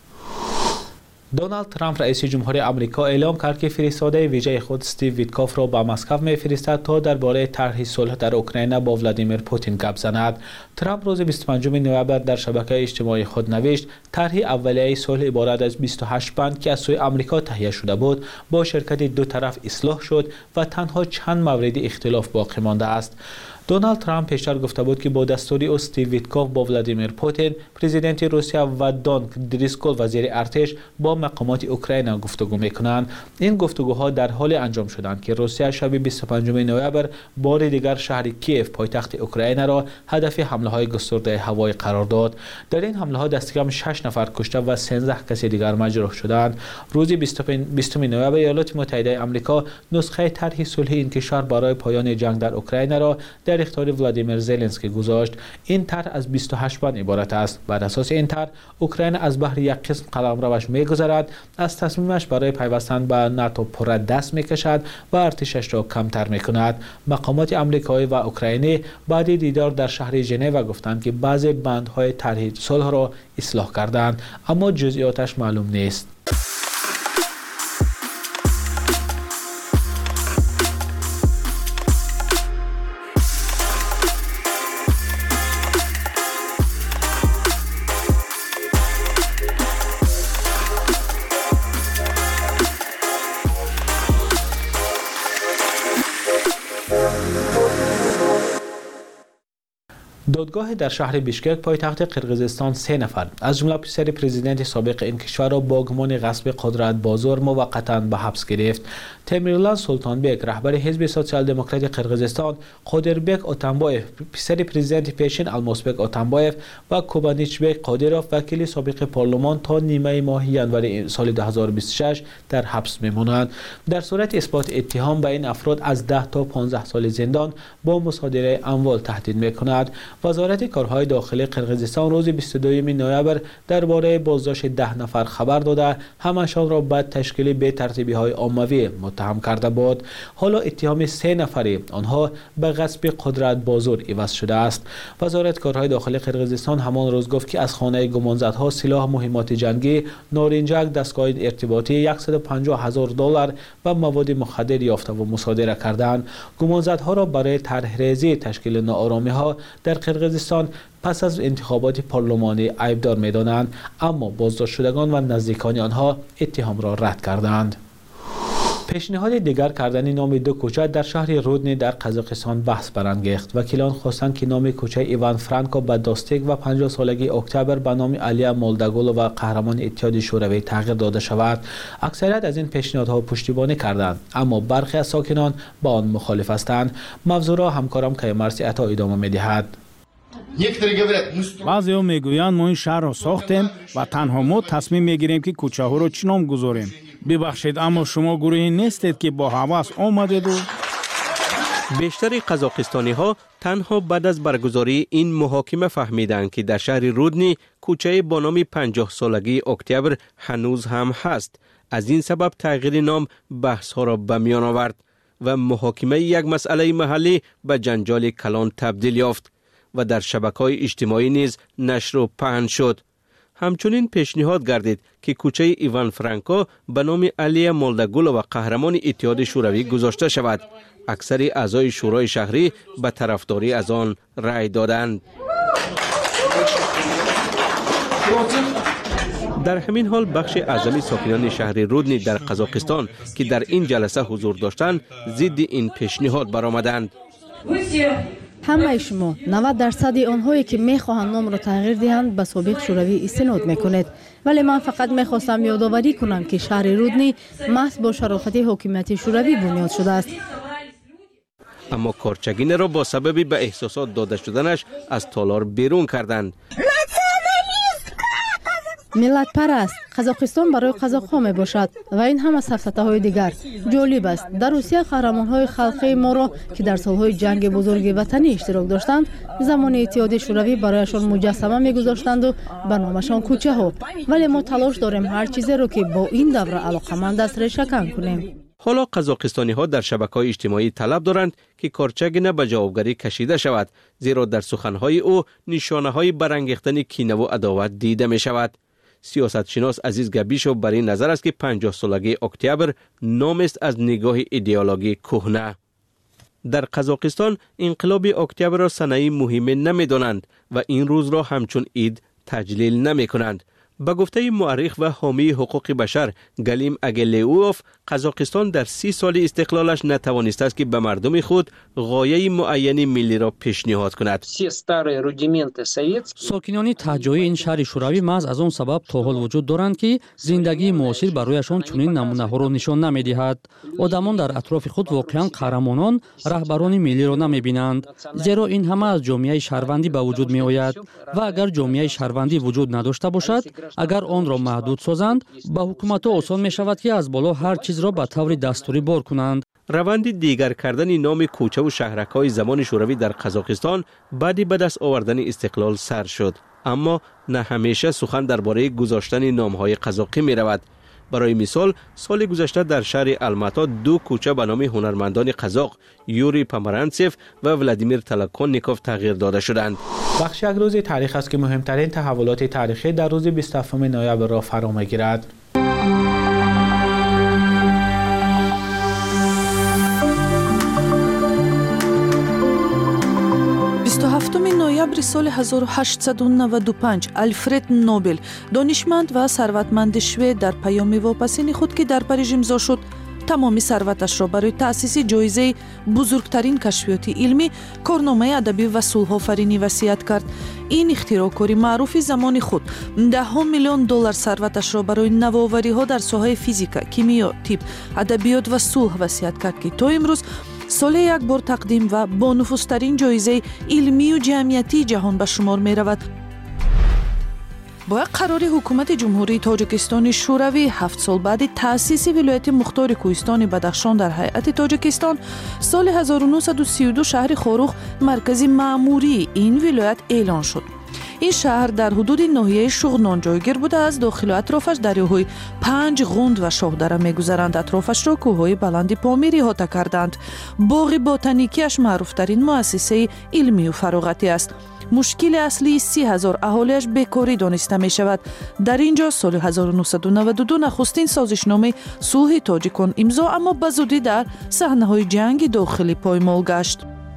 دونالد ترامپ رئیس جمهور آمریکا اعلام کرد که فرستاده ویژه خود استیو ویتکوف را به مسکو می‌فرستد تا درباره طرح صلح در اوکراین با ولادیمیر پوتین گپ زند. ترامپ روز بیست و پنجم نوامبر در شبکه اجتماعی خود نوشت طرح اولیه صلح عبارت از بیست و هشت بند که از سوی آمریکا تهیه شده بود با شرکت دو طرف اصلاح شد و تنها چند مورد اختلاف باقی مانده است. دونالد ترامپ پیشتر گفته بود که با دستور استیو ویتکوف با ولادیمیر پوتین پرزیدنت روسیه و دون دریسکول وزیر ارتش با مقامات اوکراین گفتگو میکنند. این گفتگوها در حال انجام شدند که روسیه شب بیست و پنجم نوامبر بار دیگر شهر کیف پایتخت اوکراین را هدف حمله های گسترده هوایی قرار داد. در این حمله ها دست کم شش نفر کشته و سیزده کسی دیگر مجروح شدند. روز بیستم نوامبر ایالات متحده آمریکا نسخه طرح صلح این کشور برای پایان جنگ در اوکراین را در اختیار ولادیمیر زلنسکی گذاشت. این طرح از بیست و هشت بند عبارت است. بر اساس این طرح اوکراین از بحر یک قسم قلمروش می‌گذرد، از تصمیمش برای پیوستن به ناتو پر دست می‌کشد و ارتشش را کمتر می‌کند. مقامات آمریکایی و اوکراینی بعد دیدار در شهر ژنو گفتند که بعضی بندهای طرح صلح را اصلاح کردند، اما جزئیاتش معلوم نیست. دادگاه در شهر بیشکک پایتخت قرقیزستان سه نفر از جمله پسر پرزیدنت سابق این کشور را با گمان غصب قدرت بازار موقتا به حبس گرفت. تیمورلان سلطانبک رهبر حزب سوسیال دموکرات قرقیزستان، قادربک اتنبایف پسر پرزیدنت پیشین الماسبک اتنبایف و کوبانیچبک قادروف وکیل سابق پارلمان تا نیمه ماه ینور سال دو هزار و بیست و شش در حبس میمانند. در صورت اثبات اتهام به این افراد از ده تا پانزده سال زندان با مصادره اموال تهدید میکند. وزارت کارهای داخلی قرقیزستان روز بیست و دوم نوامبر درباره بازداشت ده نفر خبر داده همشان را به تشکیل بی ترتیبی های عمومی متهم کرده بود. حالا اتهام سه نفری آنها به غصب قدرت بازار عوض شده است. وزارت کارهای داخلی قرقیزستان همان روز گفت که از خانه گمانزدها سلاح مهمات جنگی، نارنجک، دستگاه ارتباطی، صد و پنجاه هزار دلار و مواد مخدر یافته و مصادره کردند. گمانزدها را برای طرحریزی تشکیل ناآرامی ها در قرقیزستان پس از انتخابات پارلمانی عیبدار می‌دانند، اما بازداشت شدگان و نزدیکان آنها اتهام را رد کردند. پیشنهاد دیگر کردن نام دو کوچه در شهر رودنی در قزاقستان بحث برانگیخت. وکیلان خواستند که نام کوچه ایوان فرانکو بداستیک و پنجاه سالگی اکتبر به نام علیا مولداگولو و قهرمان اتحاد شوروی تغییر داده شود. اکثریت از این پیشنهادها پشتیبانی کردند، اما برخی از ساکنان با آن مخالف هستند. موضوع را همکارم کیمرسی عطا ادامه می‌دهد. بعضی ها میگویند ما این شهر را ساختیم و تنها ما تصمیم میگیریم که کوچه ها را چی نام گذاریم. ببخشید اما شما گروهی نیستید که با هوس آمدید و بیشتر قزاقستانی ها تنها بعد از برگزاری این محاکمه فهمیدند که در شهر رودنی کوچه با نام پنجاه سالگی اکتبر هنوز هم هست. از این سبب تغییر نام بحث ها را به میان آورد و محاکمه یک مسئله محلی به جنجال کلان تبدیل یافت و در شبکه‌های اجتماعی نیز نشر و پهن شد. همچنین پیشنهاد گردید که کوچه ایوان فرانکو به نام علیا مولداگولو و قهرمان اتحاد شوروی گذاشته شود. اکثر اعضای شورای شهری به طرفداری از آن رأی دادند. در همین حال بخش اعظم ساکنان شهر رودنی در قزاقستان که در این جلسه حضور داشتند ضد این پیشنهاد برآمدند. همه شما نود درصد آنهایی که میخواهند نام را تغییر دهند به سابق شوروی استناد میکنید، ولی من فقط میخواستم یادآوری کنم که شهر رودنی محض با شرافت حکومت شوروی بنیاد شده است. اما کارچگین را با سبب به احساسات داده شدنش از تالار بیرون کردند. ملت پرست قزاقستان برای قزاق ها می باشد و این هم از سفسطه های دیگر. جالب است در روسیه قهرمان های خلقی ما را که در سالهای جنگ بزرگ وطنی اشتراک داشتند زمان اتحاد شوروی برایشان مجسمه می گذاشتند و به نامشان کوچه ها، ولی ما تلاش داریم هر چیزی را که با این دوره علاقمند است ریشه‌کن کنیم. حالا قزاقستانی ها در شبکه‌های اجتماعی طلب دارند که کارچگین به جوابگری کشیده شود، زیرا در سخنهای او نشانه‌های برانگیختن کینه و عداوت دیده می شود. سیاست شناس عزیز گبیشو بر این نظر است که پنجاه سالگی اکتبر نام است از نگاه ایدئولوژی کهنه. در قزاقستان انقلاب اکتبر را سنه مهم نمی دانند و این روز را همچون عید تجلیل نمی کنند. به گفته مورخ و حامی حقوق بشر گلیم اگلیوف، قزاقستان در سی سال استقلالش نتوانسته است که به مردم خود غایه معینی ملی را پیشنهاد کند. ساکنان تهجوی این شهر شوروی محض از آن سبب تا حال وجود دارند که زندگی معاصر برایشان چنین نمونه‌ها را نشان نمی‌دهد. آدمان در اطراف خود واقعا قهرمانان، رهبران ملی را نمی‌بینند، زیرا این همه از جامعه شهروندی به وجود می‌آید و اگر جامعه شهروندی وجود نداشته باشد، اگر آن را محدود سازند، به حکومت‌ها آسان می‌شود که از بالا هر چیز را به طور دستوری بار کنند. روند دیگر کردن نام کوچه و شهرک‌های زمان شوروی در قزاقستان بعد به دست آوردن استقلال سر شد، اما نه همیشه سخن درباره گذاشتن نام‌های قزاقی می‌رود. برای مثال سال گذشته در شهر الماتا دو کوچه به نام هنرمندان قزاق یوری پامرانتسف و ولادیمیر تلکونیکوف تغییر داده شدند. بخش یک روز تاریخ است که مهمترین تحولات تاریخی در روز بیست و هفتم نوامبر را فرا می‌گیرد. بیست و هفتم نوامبر سال هزار و هشتصد و نود و پنج آلفرد نوبل، دانشمند و ثروتمند شوئد، در پیام واپسین خود که در پاریژ امضا شد тамоми сарваташро барои таъсиси ҷоизаи бузургтарин кашфиёти илмӣ, корномаи адабӣ ва сулҳофаринӣ васият кард. ин ихтироъкори маъруфи замони худ даҳҳо миллион доллар сарваташро барои навовариҳо дар соҳаи физика, кимиё, тиб, адабиёт ва сулҳ васият кард, ки то имрӯз соле як бор тақдим ва бонуфузтарин ҷоизаи илмию ҷамъиятии ҷаҳон ба шумор меравад. бо як қарори ҳукумати ҷумҳурии тоҷикистони шӯравӣ ҳафт сол баъди таъсиси вилояти мухтори кӯҳистони Бадахшон дар ҳайати Тоҷикистон, соли ҳазору нӯҳсаду сию ду шаҳри Хорух маркази маъмурии ин вилоят эълон шуд. ин шаҳр дар ҳудуди ноҳияи Шуғнон ҷойгир буда, аз дохилу атрофаш дарёҳои панҷ ғунд ва шоҳдара мегузаранд. атрофашро кӯҳҳои баланди Помир иҳота карданд. боғи ботаникиаш маъруфтарин муассисаи илмию фароғатӣ аст. мушкили аслии си ҳазор аҳолиаш бекорӣ дониста мешавад. дар ин ҷо соли ҳазору нӯҳсаду наваду ду нахустин созишномаи сулҳи тоҷикон имзо, аммо ба зудӣ дар саҳнаҳои ҷанги дохилӣ поймол гашт.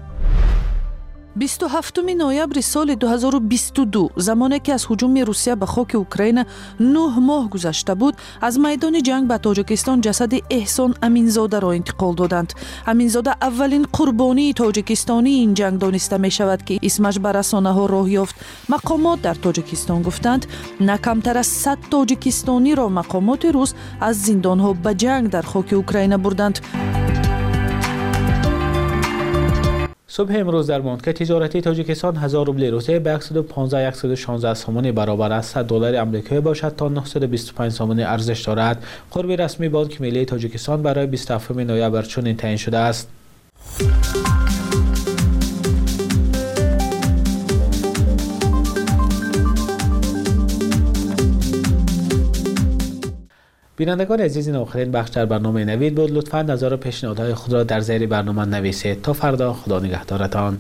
бисту ҳафтуми ноябри соли ду ҳазору бисту ду, замоне ки аз ҳуҷуми Русия ба хоки Украина нӯҳ моҳ гузашта буд, аз майдони ҷанг ба Тоҷикистон ҷасади Эҳсон Аминзодаро интиқол доданд. Аминзода аввалин қурбонии тоҷикистонии ин ҷанг дониста мешавад, ки исмаш ба расонаҳо роҳ ёфт. мақомот дар Тоҷикистон гуфтанд, на камтар аз сад тоҷикистониро мақомоти рус аз зиндонҳо ба ҷанг дар хоки Украина бурданд. صبح امروز در بانک تجارتی تاجیکستان هزار روبل روسیه به صد و پانزده صد و شانزده سامانی برابر است صد دلار آمریکایی باشد تا نهصد و بیست و پنج سامانی ارزش دارد. قرب رسمی بانک ملی تاجیکستان برای بیست و هفتم نوامبر چنین تعیین شده است. بینندگان عزیز، این آخرین بخش در برنامه نوید بود. لطفاً نظر و پیشنهادهای خود را در زیر برنامه نویسید. تا فردا، خدا نگهدارتان.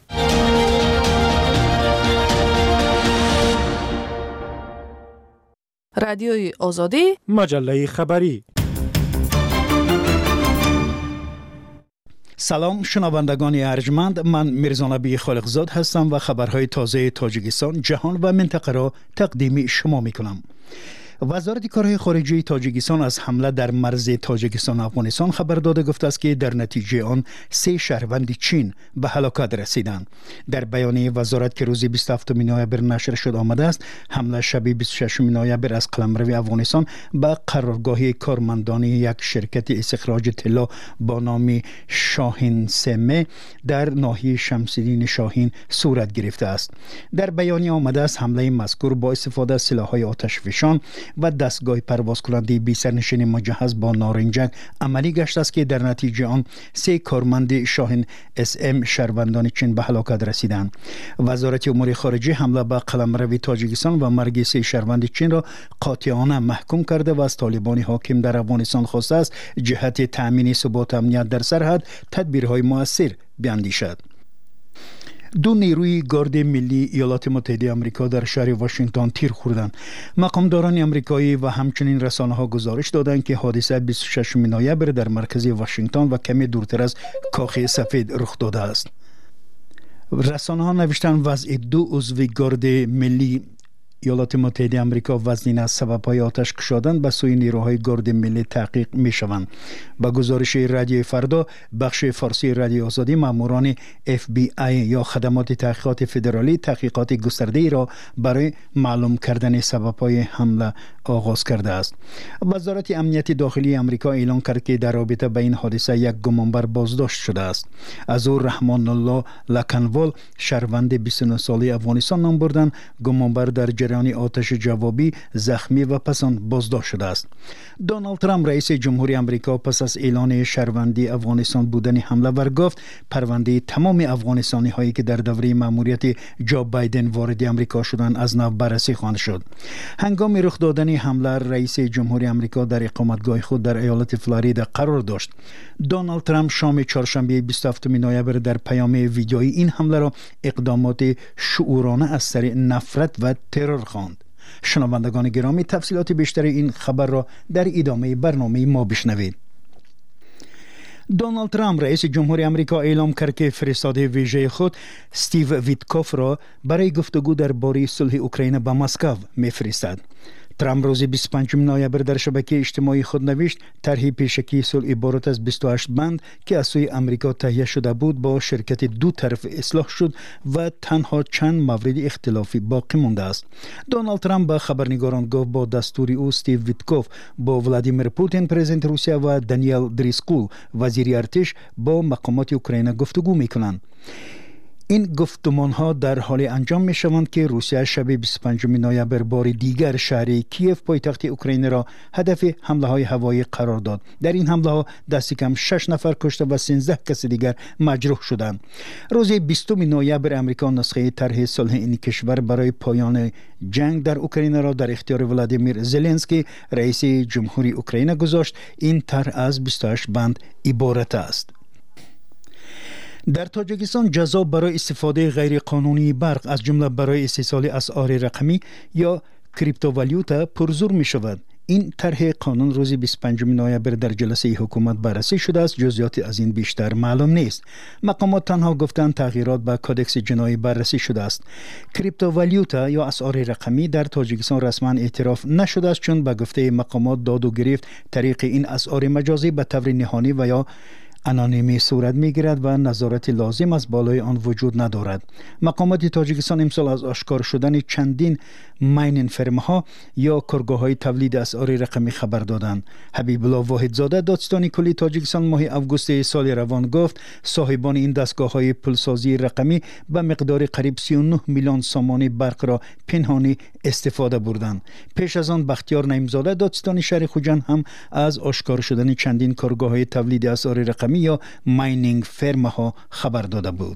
رادیوی آزادی، مجله خبری. سلام شنوندگان ارجمند، من میرزانبی خالقزاد هستم و خبرهای تازه تاجیکستان، جهان و منطقه را تقدیم شما میکنم. وزارت کارهای خارجه تاجیکستان از حمله در مرز تاجیکستان و افغانستان خبر داده گفته است که در نتیجه آن سه شهروند چین به هلاکت رسیدند. در بیانیه وزارت که روز بیست و هفتم نوامبر نشر شد آمده است، حمله شب بیست و ششم نوامبر از قلمرو افغانستان به قرارگاه کارمندان یک شرکت استخراج طلا با نام شاهین سمه در ناحیه شمس‌الدین شاهین صورت گرفته است. در بیانیه آمده است حمله مذکور با استفاده از سلاح‌های آتشفشان و دستگاه پرواز کننده بی سرنشین مجهز با نارنجک عملی گشت است که در نتیجه آن سه کارمند شاهین اس ام شهروندان چین به هلاکت رسیدند. وزارت امور خارجه حمله به قلمرو تاجیکستان و مرگ سه شهروند چین را قاطعانه محکوم کرده و از طالبان حاکم در افغانستان خواسته است جهت تأمین ثبات امنیت در سرحد تدبیرهای مؤثر بیاندیشد. دو نیروی گارد ملی ایالات متحده آمریکا در شهر واشنگتن تیر خوردند. مقامداران آمریکایی و همچنین رسانه‌ها گزارش دادند که حادثه بیست و ششم نوامبر در مرکز واشنگتن و کمی دورتر از کاخ سفید رخ داده است. رسانه‌ها نوشتند وضع دو عضو گارد ملی ایالات متحده آمریکا وزنین از سبب‌های آتش کشیدن به سوی نیروهای گارد ملی تحقیق می‌شوند. با گزارش رادیو فردا بخش فارسی رادیو آزادی، ماموران اف بی آی یا خدمات تحقیقات فدرالی تحقیقات گسترده‌ای را برای معلوم کردن سبب‌های حمله آغاز کرده است. وزارت امنیت داخلی آمریکا اعلام کرد که در رابطه با این حادثه یک گمانبر بازداشت شده است. از او رحمان الله لکنوال شهروند بیست و نه ساله افغانستان نام بردند. گمانبر در جریان آتش جوابی زخمی و پس آن بازداشت شده است. دونالد ترامپ رئیس جمهوری آمریکا پس از اعلان شهروندی افغانستان بودن حمله ور گفت پرونده تمام افغانستانی هایی که در دوره مأموریت جو بایدن وارد آمریکا شدند از نو بررسی خواهد شد. هنگام رخ دادن حمله رئیس جمهوری آمریکا در اقامتگاه خود در ایالت فلوریدا قرار داشت. دونالد ترامپ شام چهارشنبه بیست و هفتم نوامبر در پیام ویدیویی این حمله را اقدامات شعورانه از سر نفرت و ترور خواند. شنوندگان گرامی، تفصیلات بیشتر این خبر را در ادامه برنامه ما بشنوید. دونالد ترامپ رئیس جمهوری آمریکا اعلام کرد که فرستاده ویژه خود استیو ویتکوف را برای گفتگو درباره صلح اوکراین به مسکو می‌فرستد. ترامپ روز بیست و پنجم نوامبر در شبکه اجتماعی خود نوشت طرح پیشکی صلح عبارت از بیست و هشت بند که از سوی آمریکا تهیه شده بود با شرکت دو طرف اصلاح شد و تنها چند مورد اختلافی باقی مانده است. دونالد ترامپ به خبرنگاران گفت با دستور او استیو ویتکوف با ولادیمیر پوتین پرزیدنت روسیه و دانیل دریسکول وزیر ارتش با مقامات اوکراین گفتگو میکنند. این گفتمان‌ها در حال انجام می‌شوند که روسیه شب بیست و پنجم نوامبر بار دیگر شهر کیف پایتخت اوکراین را هدف حمله‌های هوایی قرار داد. در این حمله‌ها دست کم شش نفر کشته و سیزده کس دیگر مجروح شدند. روز بیستم نوامبر آمریکا نسخه طرح صلح این کشور برای پایان جنگ در اوکراین را در اختیار ولادیمیر زلنسکی رئیس جمهوری اوکراین گذاشت. این طرح از بیست و هشت بند عبارت است. در تاجیکستان جزا برای استفاده غیرقانونی برق از جمله برای استیصال اسعار رقمی یا کریپتووالیوتا پرزور می شود. این طرح قانون روز بیست و پنجم نوامبر در جلسه حکومت بررسی شده است. جزئیات از این بیشتر معلوم نیست. مقامات تنها گفتند تغییرات به کدکس جنایی بررسی شده است. کریپتووالیوتا یا اسعار رقمی در تاجیکستان رسما اعتراف نشده است، چون به گفته مقامات داد و گرفت طریق این اسعار مجازی به طور نهانی و یا انانیمی صورت میگیرد و نظارت لازم از بالای آن وجود ندارد. مقامات تاجیکستان امسال از آشکار شدن چندین ماینینگ فرم‌ها یا کارگاه‌های تولید اسعار رقمی خبر دادند. حبیب الله واحدزاده دادستان کلی تاجیکستان ماه اوگوست سال روان گفت صاحبان این دستگاه‌های پولسازی رقمی به مقدار قریب سی و نه میلیون سامانه برق را پنهانی استفاده بردند. پیش از آن بختیار نعیمزاده دادستان شهر خوجند هم از آشکار شدن چندین کارگاه‌های تولید اسعار رقمی یا ماینینگ فرم ها خبر داده بود.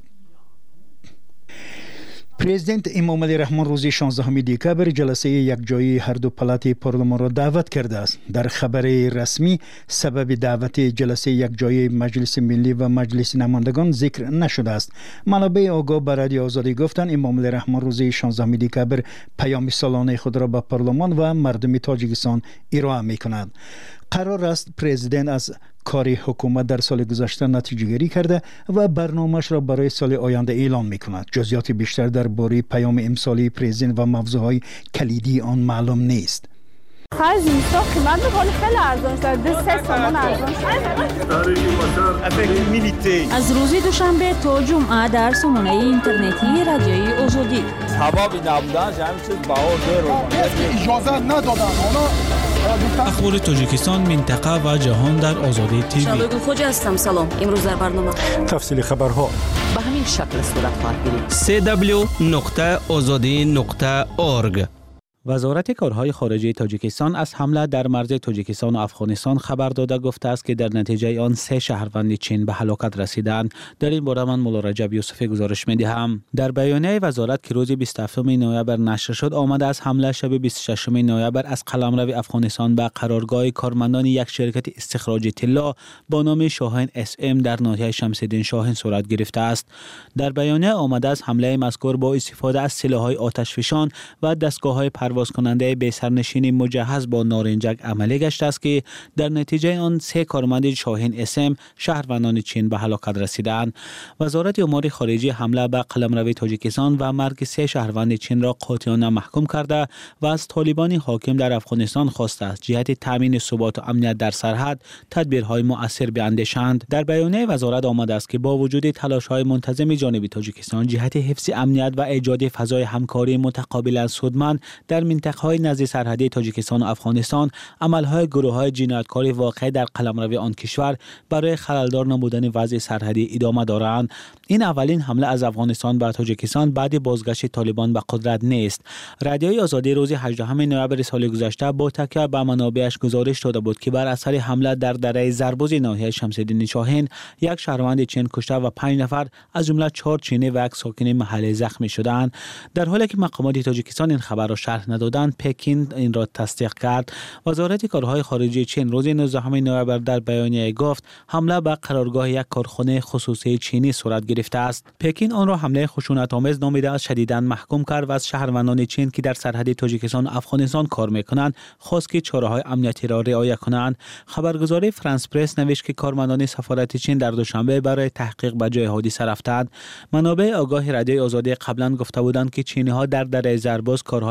پرزیدنت امام علی رحمان روز شانزدهم دکبر جلسه یکجایی هر دو پلات پارلمان را دعوت کرده است. در خبر رسمی سبب دعوت جلسه یکجایی مجلس ملی و مجلس نمایندگان ذکر نشده است. منابع آگاه به رادیو آزادی گفتند امام علی رحمان روز شانزدهم دکبر پیام سالانه خود را به پارلمان و مردم تاجیکستان ارائه می‌کند. قرار است پرزیدنت از کار حکومت در سال گذشته نتیجه گیری کرده و برنامه‌اش را برای سال آینده اعلام می‌کند. جزئیات بیشتر درباره پیام امسالی پرزیدنت و موضوعهای کلیدی آن معلوم نیست. خرج اینستا قیمت می‌کنه خیلی ارزان شده. دو سه تومان ارزان شده. از روز دوشنبه تا جمعه در سامانه اینترنتی رادیوی آزادی. سبب نبودن همین چیز بها زیر اجازه ندادن. اخبار تاجیکستان، منطقه و جهان در آزادی تیوی. شبگون خوجا هستم. سلام. امروز در برنامه تفصیل خبرها به همین شکل صورت خواهد گرفت. سی دبلیو نقطه آزادی نقطه اورگ. وزارت کارهای خارجه تاجیکستان از حمله در مرز تاجیکستان و افغانستان خبر داده گفته است که در نتیجه آن سه شهروند چین به هلاکت رسیدند. در این باره من مولا رجب یوسفی گزارش می‌دهم. در بیانیه وزارت که روز بیست و هفتم نوامبر نشر شد آمده از حمله شب بیست و ششم نوامبر از قلمرو افغانستان به قرارگاه کارمندان یک شرکت استخراج طلا با نام شاهین اس ام در ناحیه شمس الدین شاهین صورت گرفته است. در بیانیه آمده از حمله مذکور با استفاده از سلاح‌های آتشفشان و دستگاه‌های پرواز کننده به سرنشین مجهز با نارنجک عملی گشته است که در نتیجه آن سه کارمند شاهین اسم شهروندان چین به هلاکت رسیدند. وزارت امور خارجه حمله به قلمرو تاجیکستان و مرگ سه شهروند چین را قاطعانه محکوم کرده و از طالبان حاکم در افغانستان خواسته است جهت تامین ثبات و امنیت در سرحد تدبیرهای مؤثر بیاندیشند. در بیانیه وزارت آمده است که با وجود تلاش‌های منتظم جانب تاجیکستان جهت حفظ امنیت و ایجاد فضای همکاری متقابلا سودمند در منطقه‌های نزد سرحدی تاجیکستان و افغانستان، عمل‌های گروه‌های جنایتکاری واقع در قلمرو آن کشور برای خلل‌دار نمودن وضع سرحدی ادامه دارند. این اولین حمله از افغانستان به تاجیکستان بعد بازگشت طالبان به قدرت نیست. رادیوی آزادی روز هجدهم نوامبر سال گذشته با تکیه به منابعش گزارش داده بود که بر اثر حمله در دره زربوز ناحیه شمس الدین شاهین یک شهروند چین کشته و پنج نفر از جمله چهار چینی و یک ساکن محلی زخمی شدند. در حالی که مقامات تاجیکستان این خبر را شرح ندادند، پکین این را تصدیق کرد. وزارت کارهای خارجه چین روز نوزدهم نوامبر در بیانیه گفت حمله به قرارگاه یک کارخانه خصوصی چینی صورت گرفته است. پکین آن را حمله خشونت‌آمیز نامیده، شدیداً محکوم کرد و از شهروندان چین که در سرحد تاجیکستان و افغانستان کار می‌کنند خواست که چاره‌های امنیتی را رعایت کنند. خبرگزاری فرانس پرس نوشت که کارمندان سفارت چین در دوشنبه برای تحقیق به جای حادثه رفتند. منابع آگاه رادیوی آزادی قبلا گفته بودند که چینی‌ها در دره زرباز کارهای اکتشاف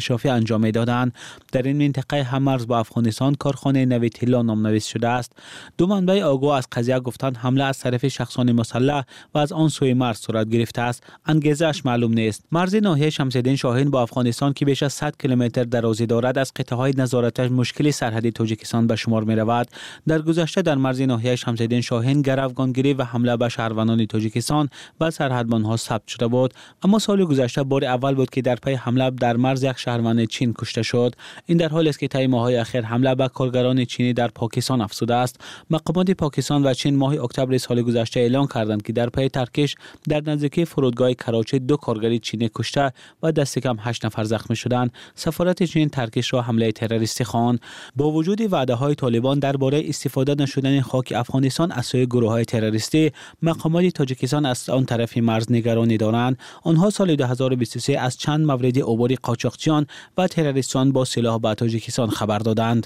اکتشافی انجام می‌دادند. در این منطقه هممرز با افغانستان کارخانه نویتیلا نامنویس شده است. دو منبع آگاه از قضیه گفتند حمله از طرف شخصان مسلح و از آن سوی مرز صورت گرفته است. انگیزش معلوم نیست. مرز ناحیه شمس‌الدین شاهین با افغانستان که بیش از صد کیلومتر درازی دارد از قطعه‌های نظارتش مشکل سرحدی تاجیکستان به شمار می‌رود. در گذشته در مرز ناحیه شمس‌الدین شاهین گروگانگیری و حمله به شهروندان تاجیکستان و سرحدبان‌ها ثبت شده بود، اما سال گذشته بار اول بود که در پی حمله در مرز یک شهروند چین کشته شد. این در حالی است که طی ماه‌های اخیر حمله به کارگران چینی در پاکستان افزوده است. مقامات پاکستان و چین ماه اکتبر سال گذشته اعلام کردند که در پی ترکش در نزدیکی فرودگاه کراچی دو کارگر چینی کشته و دست کم هشت نفر زخمی شدند. سفارت چین ترکش را حمله تروریستی خواند. با وجود وعده‌های طالبان درباره استفاده نشدن خاک افغانستان از سوی گروه‌های تروریستی، مقامات تاجیکستان از آن طرف مرز نگرانی دارند. آنها سال دو هزار و بیست و سه از چند مورد عبور قاچاقچیان و تروریستان با سلاح به تاجیکستان خبر دادند.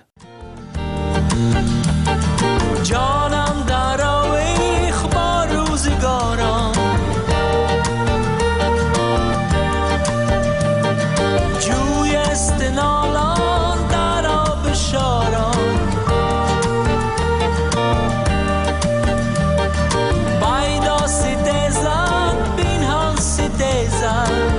جانم در آویخ با روزگارم، جوی استنالان در آب شارم، بایدا ستیزن بینهان ستیزن،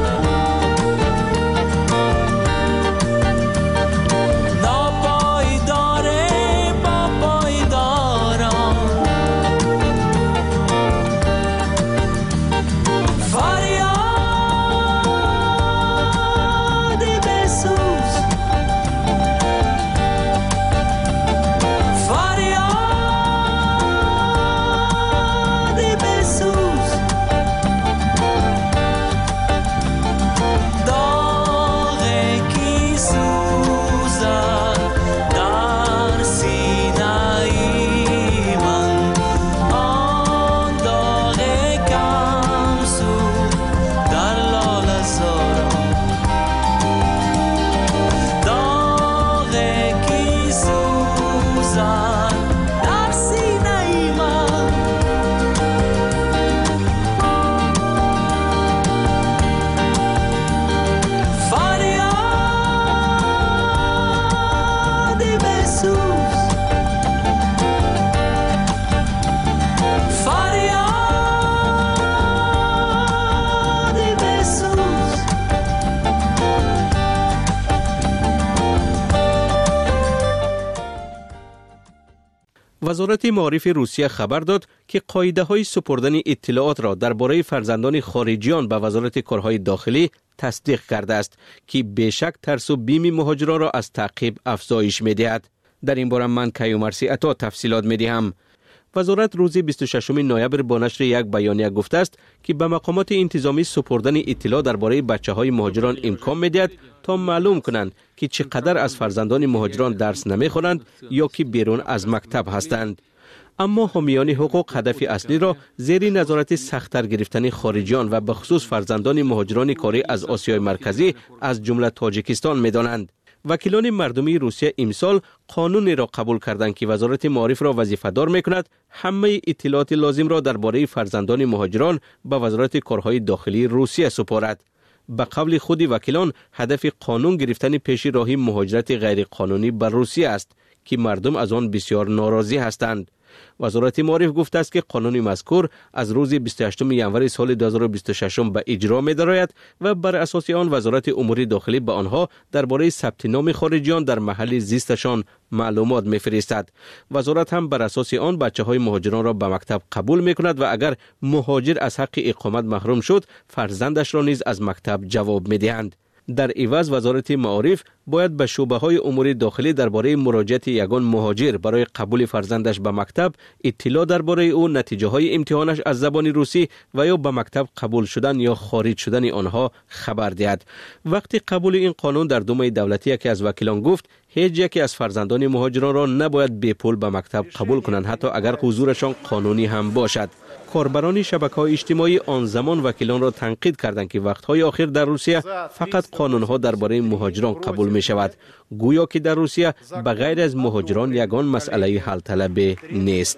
وزارت معارف روسیه خبر داد که قاعده‌های سپردن اطلاعات را درباره فرزندان خارجیان به وزارت کارهای داخلی تصدیق کرده است که بیشک ترس و بیم مهاجران را از تعقیب افزایش می‌دهد. در این باره من کیومرثی عطا تفصیلات می‌دهم. وزارت روز بیست و ششم نوامبر با نشر یک بیانیه گفته است که به مقامات انتظامی سپردن اطلاع درباره بچه‌های مهاجران امکان می‌دهد تا معلوم کنند که چقدر از فرزندان مهاجران درس نمی‌خوانند یا که بیرون از مکتب هستند. اما حامیان حقوق هدف اصلی را زیر نظارت سخت‌تر گرفتن خارجیان و به خصوص فرزندان مهاجران کاری از آسیای مرکزی از جمله تاجیکستان می‌دانند. وکیلان مردمی روسیه امسال قانونی را قبول کردند که وزارت معارف را وظیفه‌دار می‌کند همه اطلاعات لازم را درباره فرزندان مهاجران به وزارت کارهای داخلی روسیه سپارد. به قول خود وکیلان هدف قانون گرفتن پیش راهی مهاجرت غیر قانونی به روسیه است که مردم از آن بسیار ناراضی هستند. وزارت معارف گفته است که قانون مذکور از روز بیست و هشتم ژانویه سال دو هزار و بیست و شش به اجرا می‌دراید و بر اساس آن وزارت امور داخلی به آنها درباره ثبت نام خارجیان در محل زیستشان معلومات می‌فرستد. وزارت هم بر اساس آن بچه‌های مهاجران را به مکتب قبول می‌کند و اگر مهاجر از حق اقامت محروم شد فرزندش را نیز از مکتب جواب می‌دهند. در عوض وزارت معارف باید به شعبه‌های امور داخلی درباره مراجعت یگان مهاجر برای قبول فرزندش به مکتب اطلاع درباره او، نتیجه‌های امتحانش از زبان روسی و یا به مکتب قبول شدن یا خارج شدن آنها خبر دهد. وقتی قبول این قانون در دومه دولتی یکی از وکیلان گفت هیچ یکی از فرزندان مهاجران را نباید بی پول به مکتب قبول کنند حتی اگر حضورشان قانونی هم باشد. کاربران شبکه‌های اجتماعی آن زمان وکیلان را تنقید کردند که وقت‌های آخر در روسیه فقط قانون‌ها درباره مهاجران قبول می‌شود، گویا که در روسیه بغیر از مهاجران یگان مسئله حل طلب نیست.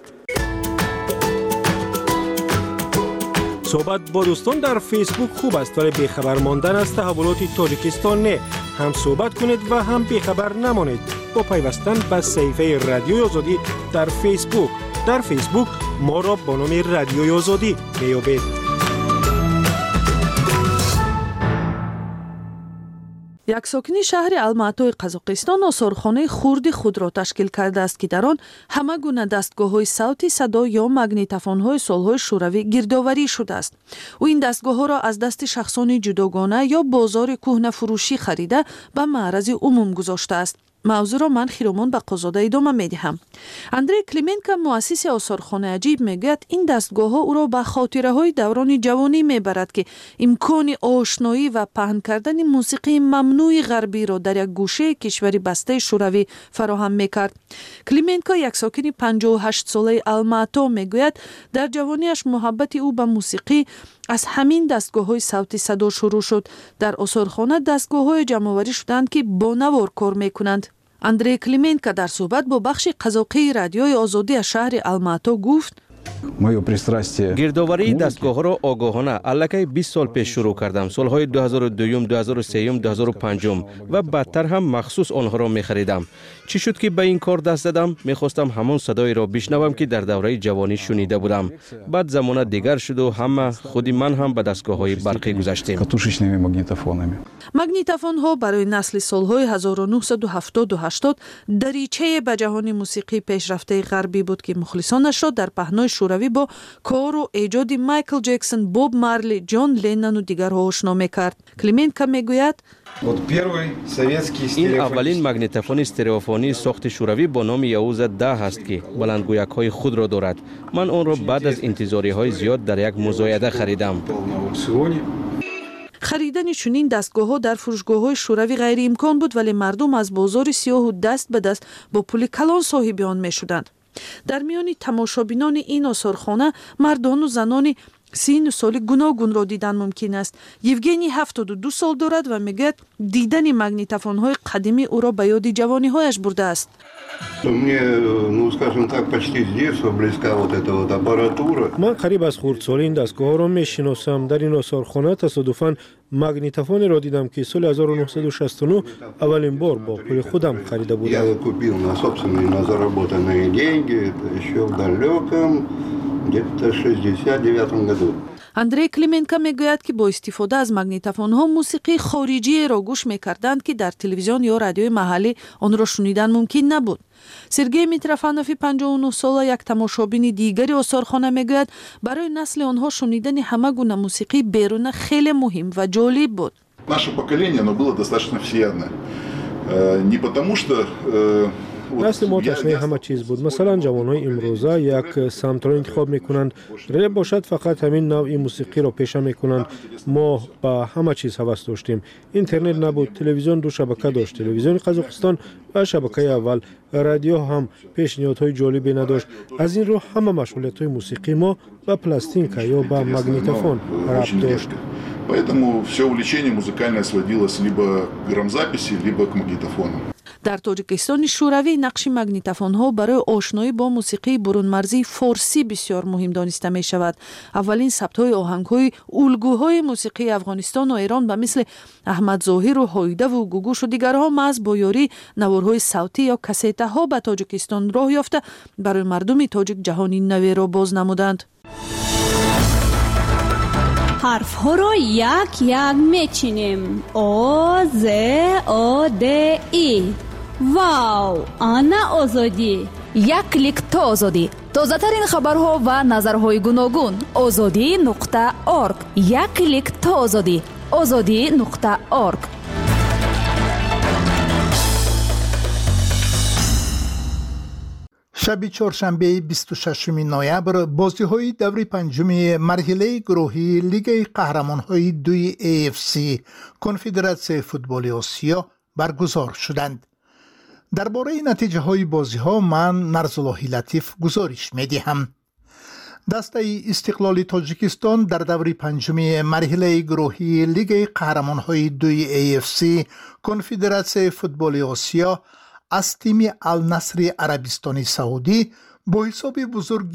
صحبت با دوستان در فیسبوک خوب است ولی بی‌خبر ماندن از تحولات تاجیکستان نه. هم صحبت کنید و هم بیخبر نمانید با پیوستن به صفحه رادیوی آزادی در فیسبوک. در فیسبوک ما را با نام رادیوی آزادی میابید. یک ساکنی شهر الماتای قزاقستان آثارخانه خرد خود را تشکیل کرده است که در آن همه گونه دستگاه‌های صوتی، صدا یا مگنیتوفون‌های سال‌های شوروی گردآوری شده است. او این دستگاه‌ها را از دست شخصان جداگانه یا بازار کهنه فروشی خریده به معرض عموم گذاشته است. موضوع را من خیرومان به قزاده ادامه میدهم. اندری کلیمنکا مؤسس آثارخانه عجیب میگوید این دستگاه ها او را به خاطره های دوران جوانی میبرد که امکان آشنایی و پهن کردن موسیقی ممنوع غربی را در یک گوشه کشوری بسته شوروی فراهم میکرد. کلیمنکا یک ساکن پنجاه و هشت ساله الماتا میگوید در جوانیش محبت او به موسیقی از همین دستگاه های صوتی صدا شروع شد. در آثارخانه دستگاه های جمع‌آوری شدند که با نوار کار میکنند. اندری کلیمنکا در صحبت با بخش قزاقی رادیوی آزادی از شهر الماتا گفت: گردآوری دستگاه‌ها را آگاهانه الکی بیست سال پیش شروع کردم. سالهای دو هزار و دو، دو هزار و سه، دو هزار و پنج و بعدتر هم مخصوص آنها را می‌خریدم. چی شد که به این کار دست زدم؟ می‌خواستم همون صدای را بشنوم که در دوره جوانی شنیده بودم. بعد زمان دیگر شد و همه خودی من هم به دستگاه‌های برقی گذشتیم. مگنیتوفون‌ها برای نسل سالهای هزار و نهصد و هفتاد و هشتاد دریچه به جهان موسیقی پیشرفته غربی بود که مخلصانش را در پهنای شوروی با کار و ایجاد مایکل جکسون، بوب مارلی، جان لنن و دیگرها آشنا می‌کرد. کلیمنکا میگوید: این اولین مگنیتوفون استریوفونی ساخت شوروی با نام یائوزا ده است که بلندگویک‌های خود را دارد. من آن را بعد از انتظاری‌های زیاد در یک مزایده خریدم. خریدن چنین دستگاه‌ها در فروشگاه‌های شوروی غیر امکان بود، ولی مردم از بازار سیاه و دست به دست با پول کلان صاحب آن می‌شدند. در میان تماشابینان این آثارخانه مردان و زنان سین و سال گوناگون را دیدن ممکن است. یوگنی هفتاد و دو سال دارد و میگوید دیدن مگنیتوفون‌های قدیمی او را به یاد جوانی‌هایش برده است. من قریب از خردسالی این دستگاه ها را میشناسم. در این آثارخانه تصادفاً مگنیتوفون را دیدم که سال هزار و نهصد و شصت و نه اولین بار با پول خودم خریده بودم. اندری کلیمنکا میگوید که با استفاده از مگنیتوفون ها موسیقی خارجی را گوش میکردند که در تلویزیون یا رادیوی محلی آن را شنیدن ممکن نبود. سرگئی میتروفانوف پنجاه و نه ساله یک تماشابین دیگری آثارخانه میگوید برای نسل آنها شنیدن همه گونه موسیقی بیرون خیلی مهم و جالب بود. Наше поколение, оно было достаточно всеядное. Не потому что نسل ما تشنه همه چیز بود. مثلا جوانای امروزه یک سمت را انتخاب میکنند. ریپ باشد فقط همین نوع موسیقی را پیشه میکنند. ما با همه چیز هوس داشتیم. اینترنت نبود، تلویزیون دو شبکه داشت، تلویزیون قزاقستان و شبکه اول. رادیو هم پیشنهادهای جالبی نداشت. از این رو همه مشغولیت‌های موسیقی ما با پلاستینکا یا با مگنیتوفون ربط داشت. Поэтому все увлечение музыкальное сводилось либо к грамзаписи, либо к магнитофону. در تاجیکستان شوروی نقش مگنیتوفون ها برای آشنایی با موسیقی برون مرزی فارسی بسیار مهم دانسته می شود. اولین ثبت های آهنگ های الگوهای موسیقی افغانستان و ایران به مثل احمد ظاهر و هایده و گوگوش و دیگرها محض با یاری نوارهای صوتی یا کسیته ها به تاجیکستان راه یافته برای مردم تاجیک جهانی نوی را باز نمودند. حرف ها رو یک یک میچینیم. او ز او د ای. واو، آنا آزادی. یک کلیک تا آزادی. تازه ترین خبرها و نظرهای گوناگون. آزادی نقطه ارگ. یک کلیک تا آزادی. آزادی نقطه ارگ. شب چهارشنبه بیست و ششم نوامبر بازی‌های دور پنجم مرحله گروهی لیگ قهرمان‌های دوی ای اف سی کنفدراسیون فوتبال آسیا برگزار شدند. درباره نتیجه‌های بازی‌ها من نرزاللهی لطیف گزارش می‌دهم. دسته استقلال تاجیکستان در دور پنجم مرحله گروهی لیگ قهرمان‌های دوی ای اف سی کنفدراسیون فوتبال آسیا از تیم النصر عربستان سعودی با حساب بزرگ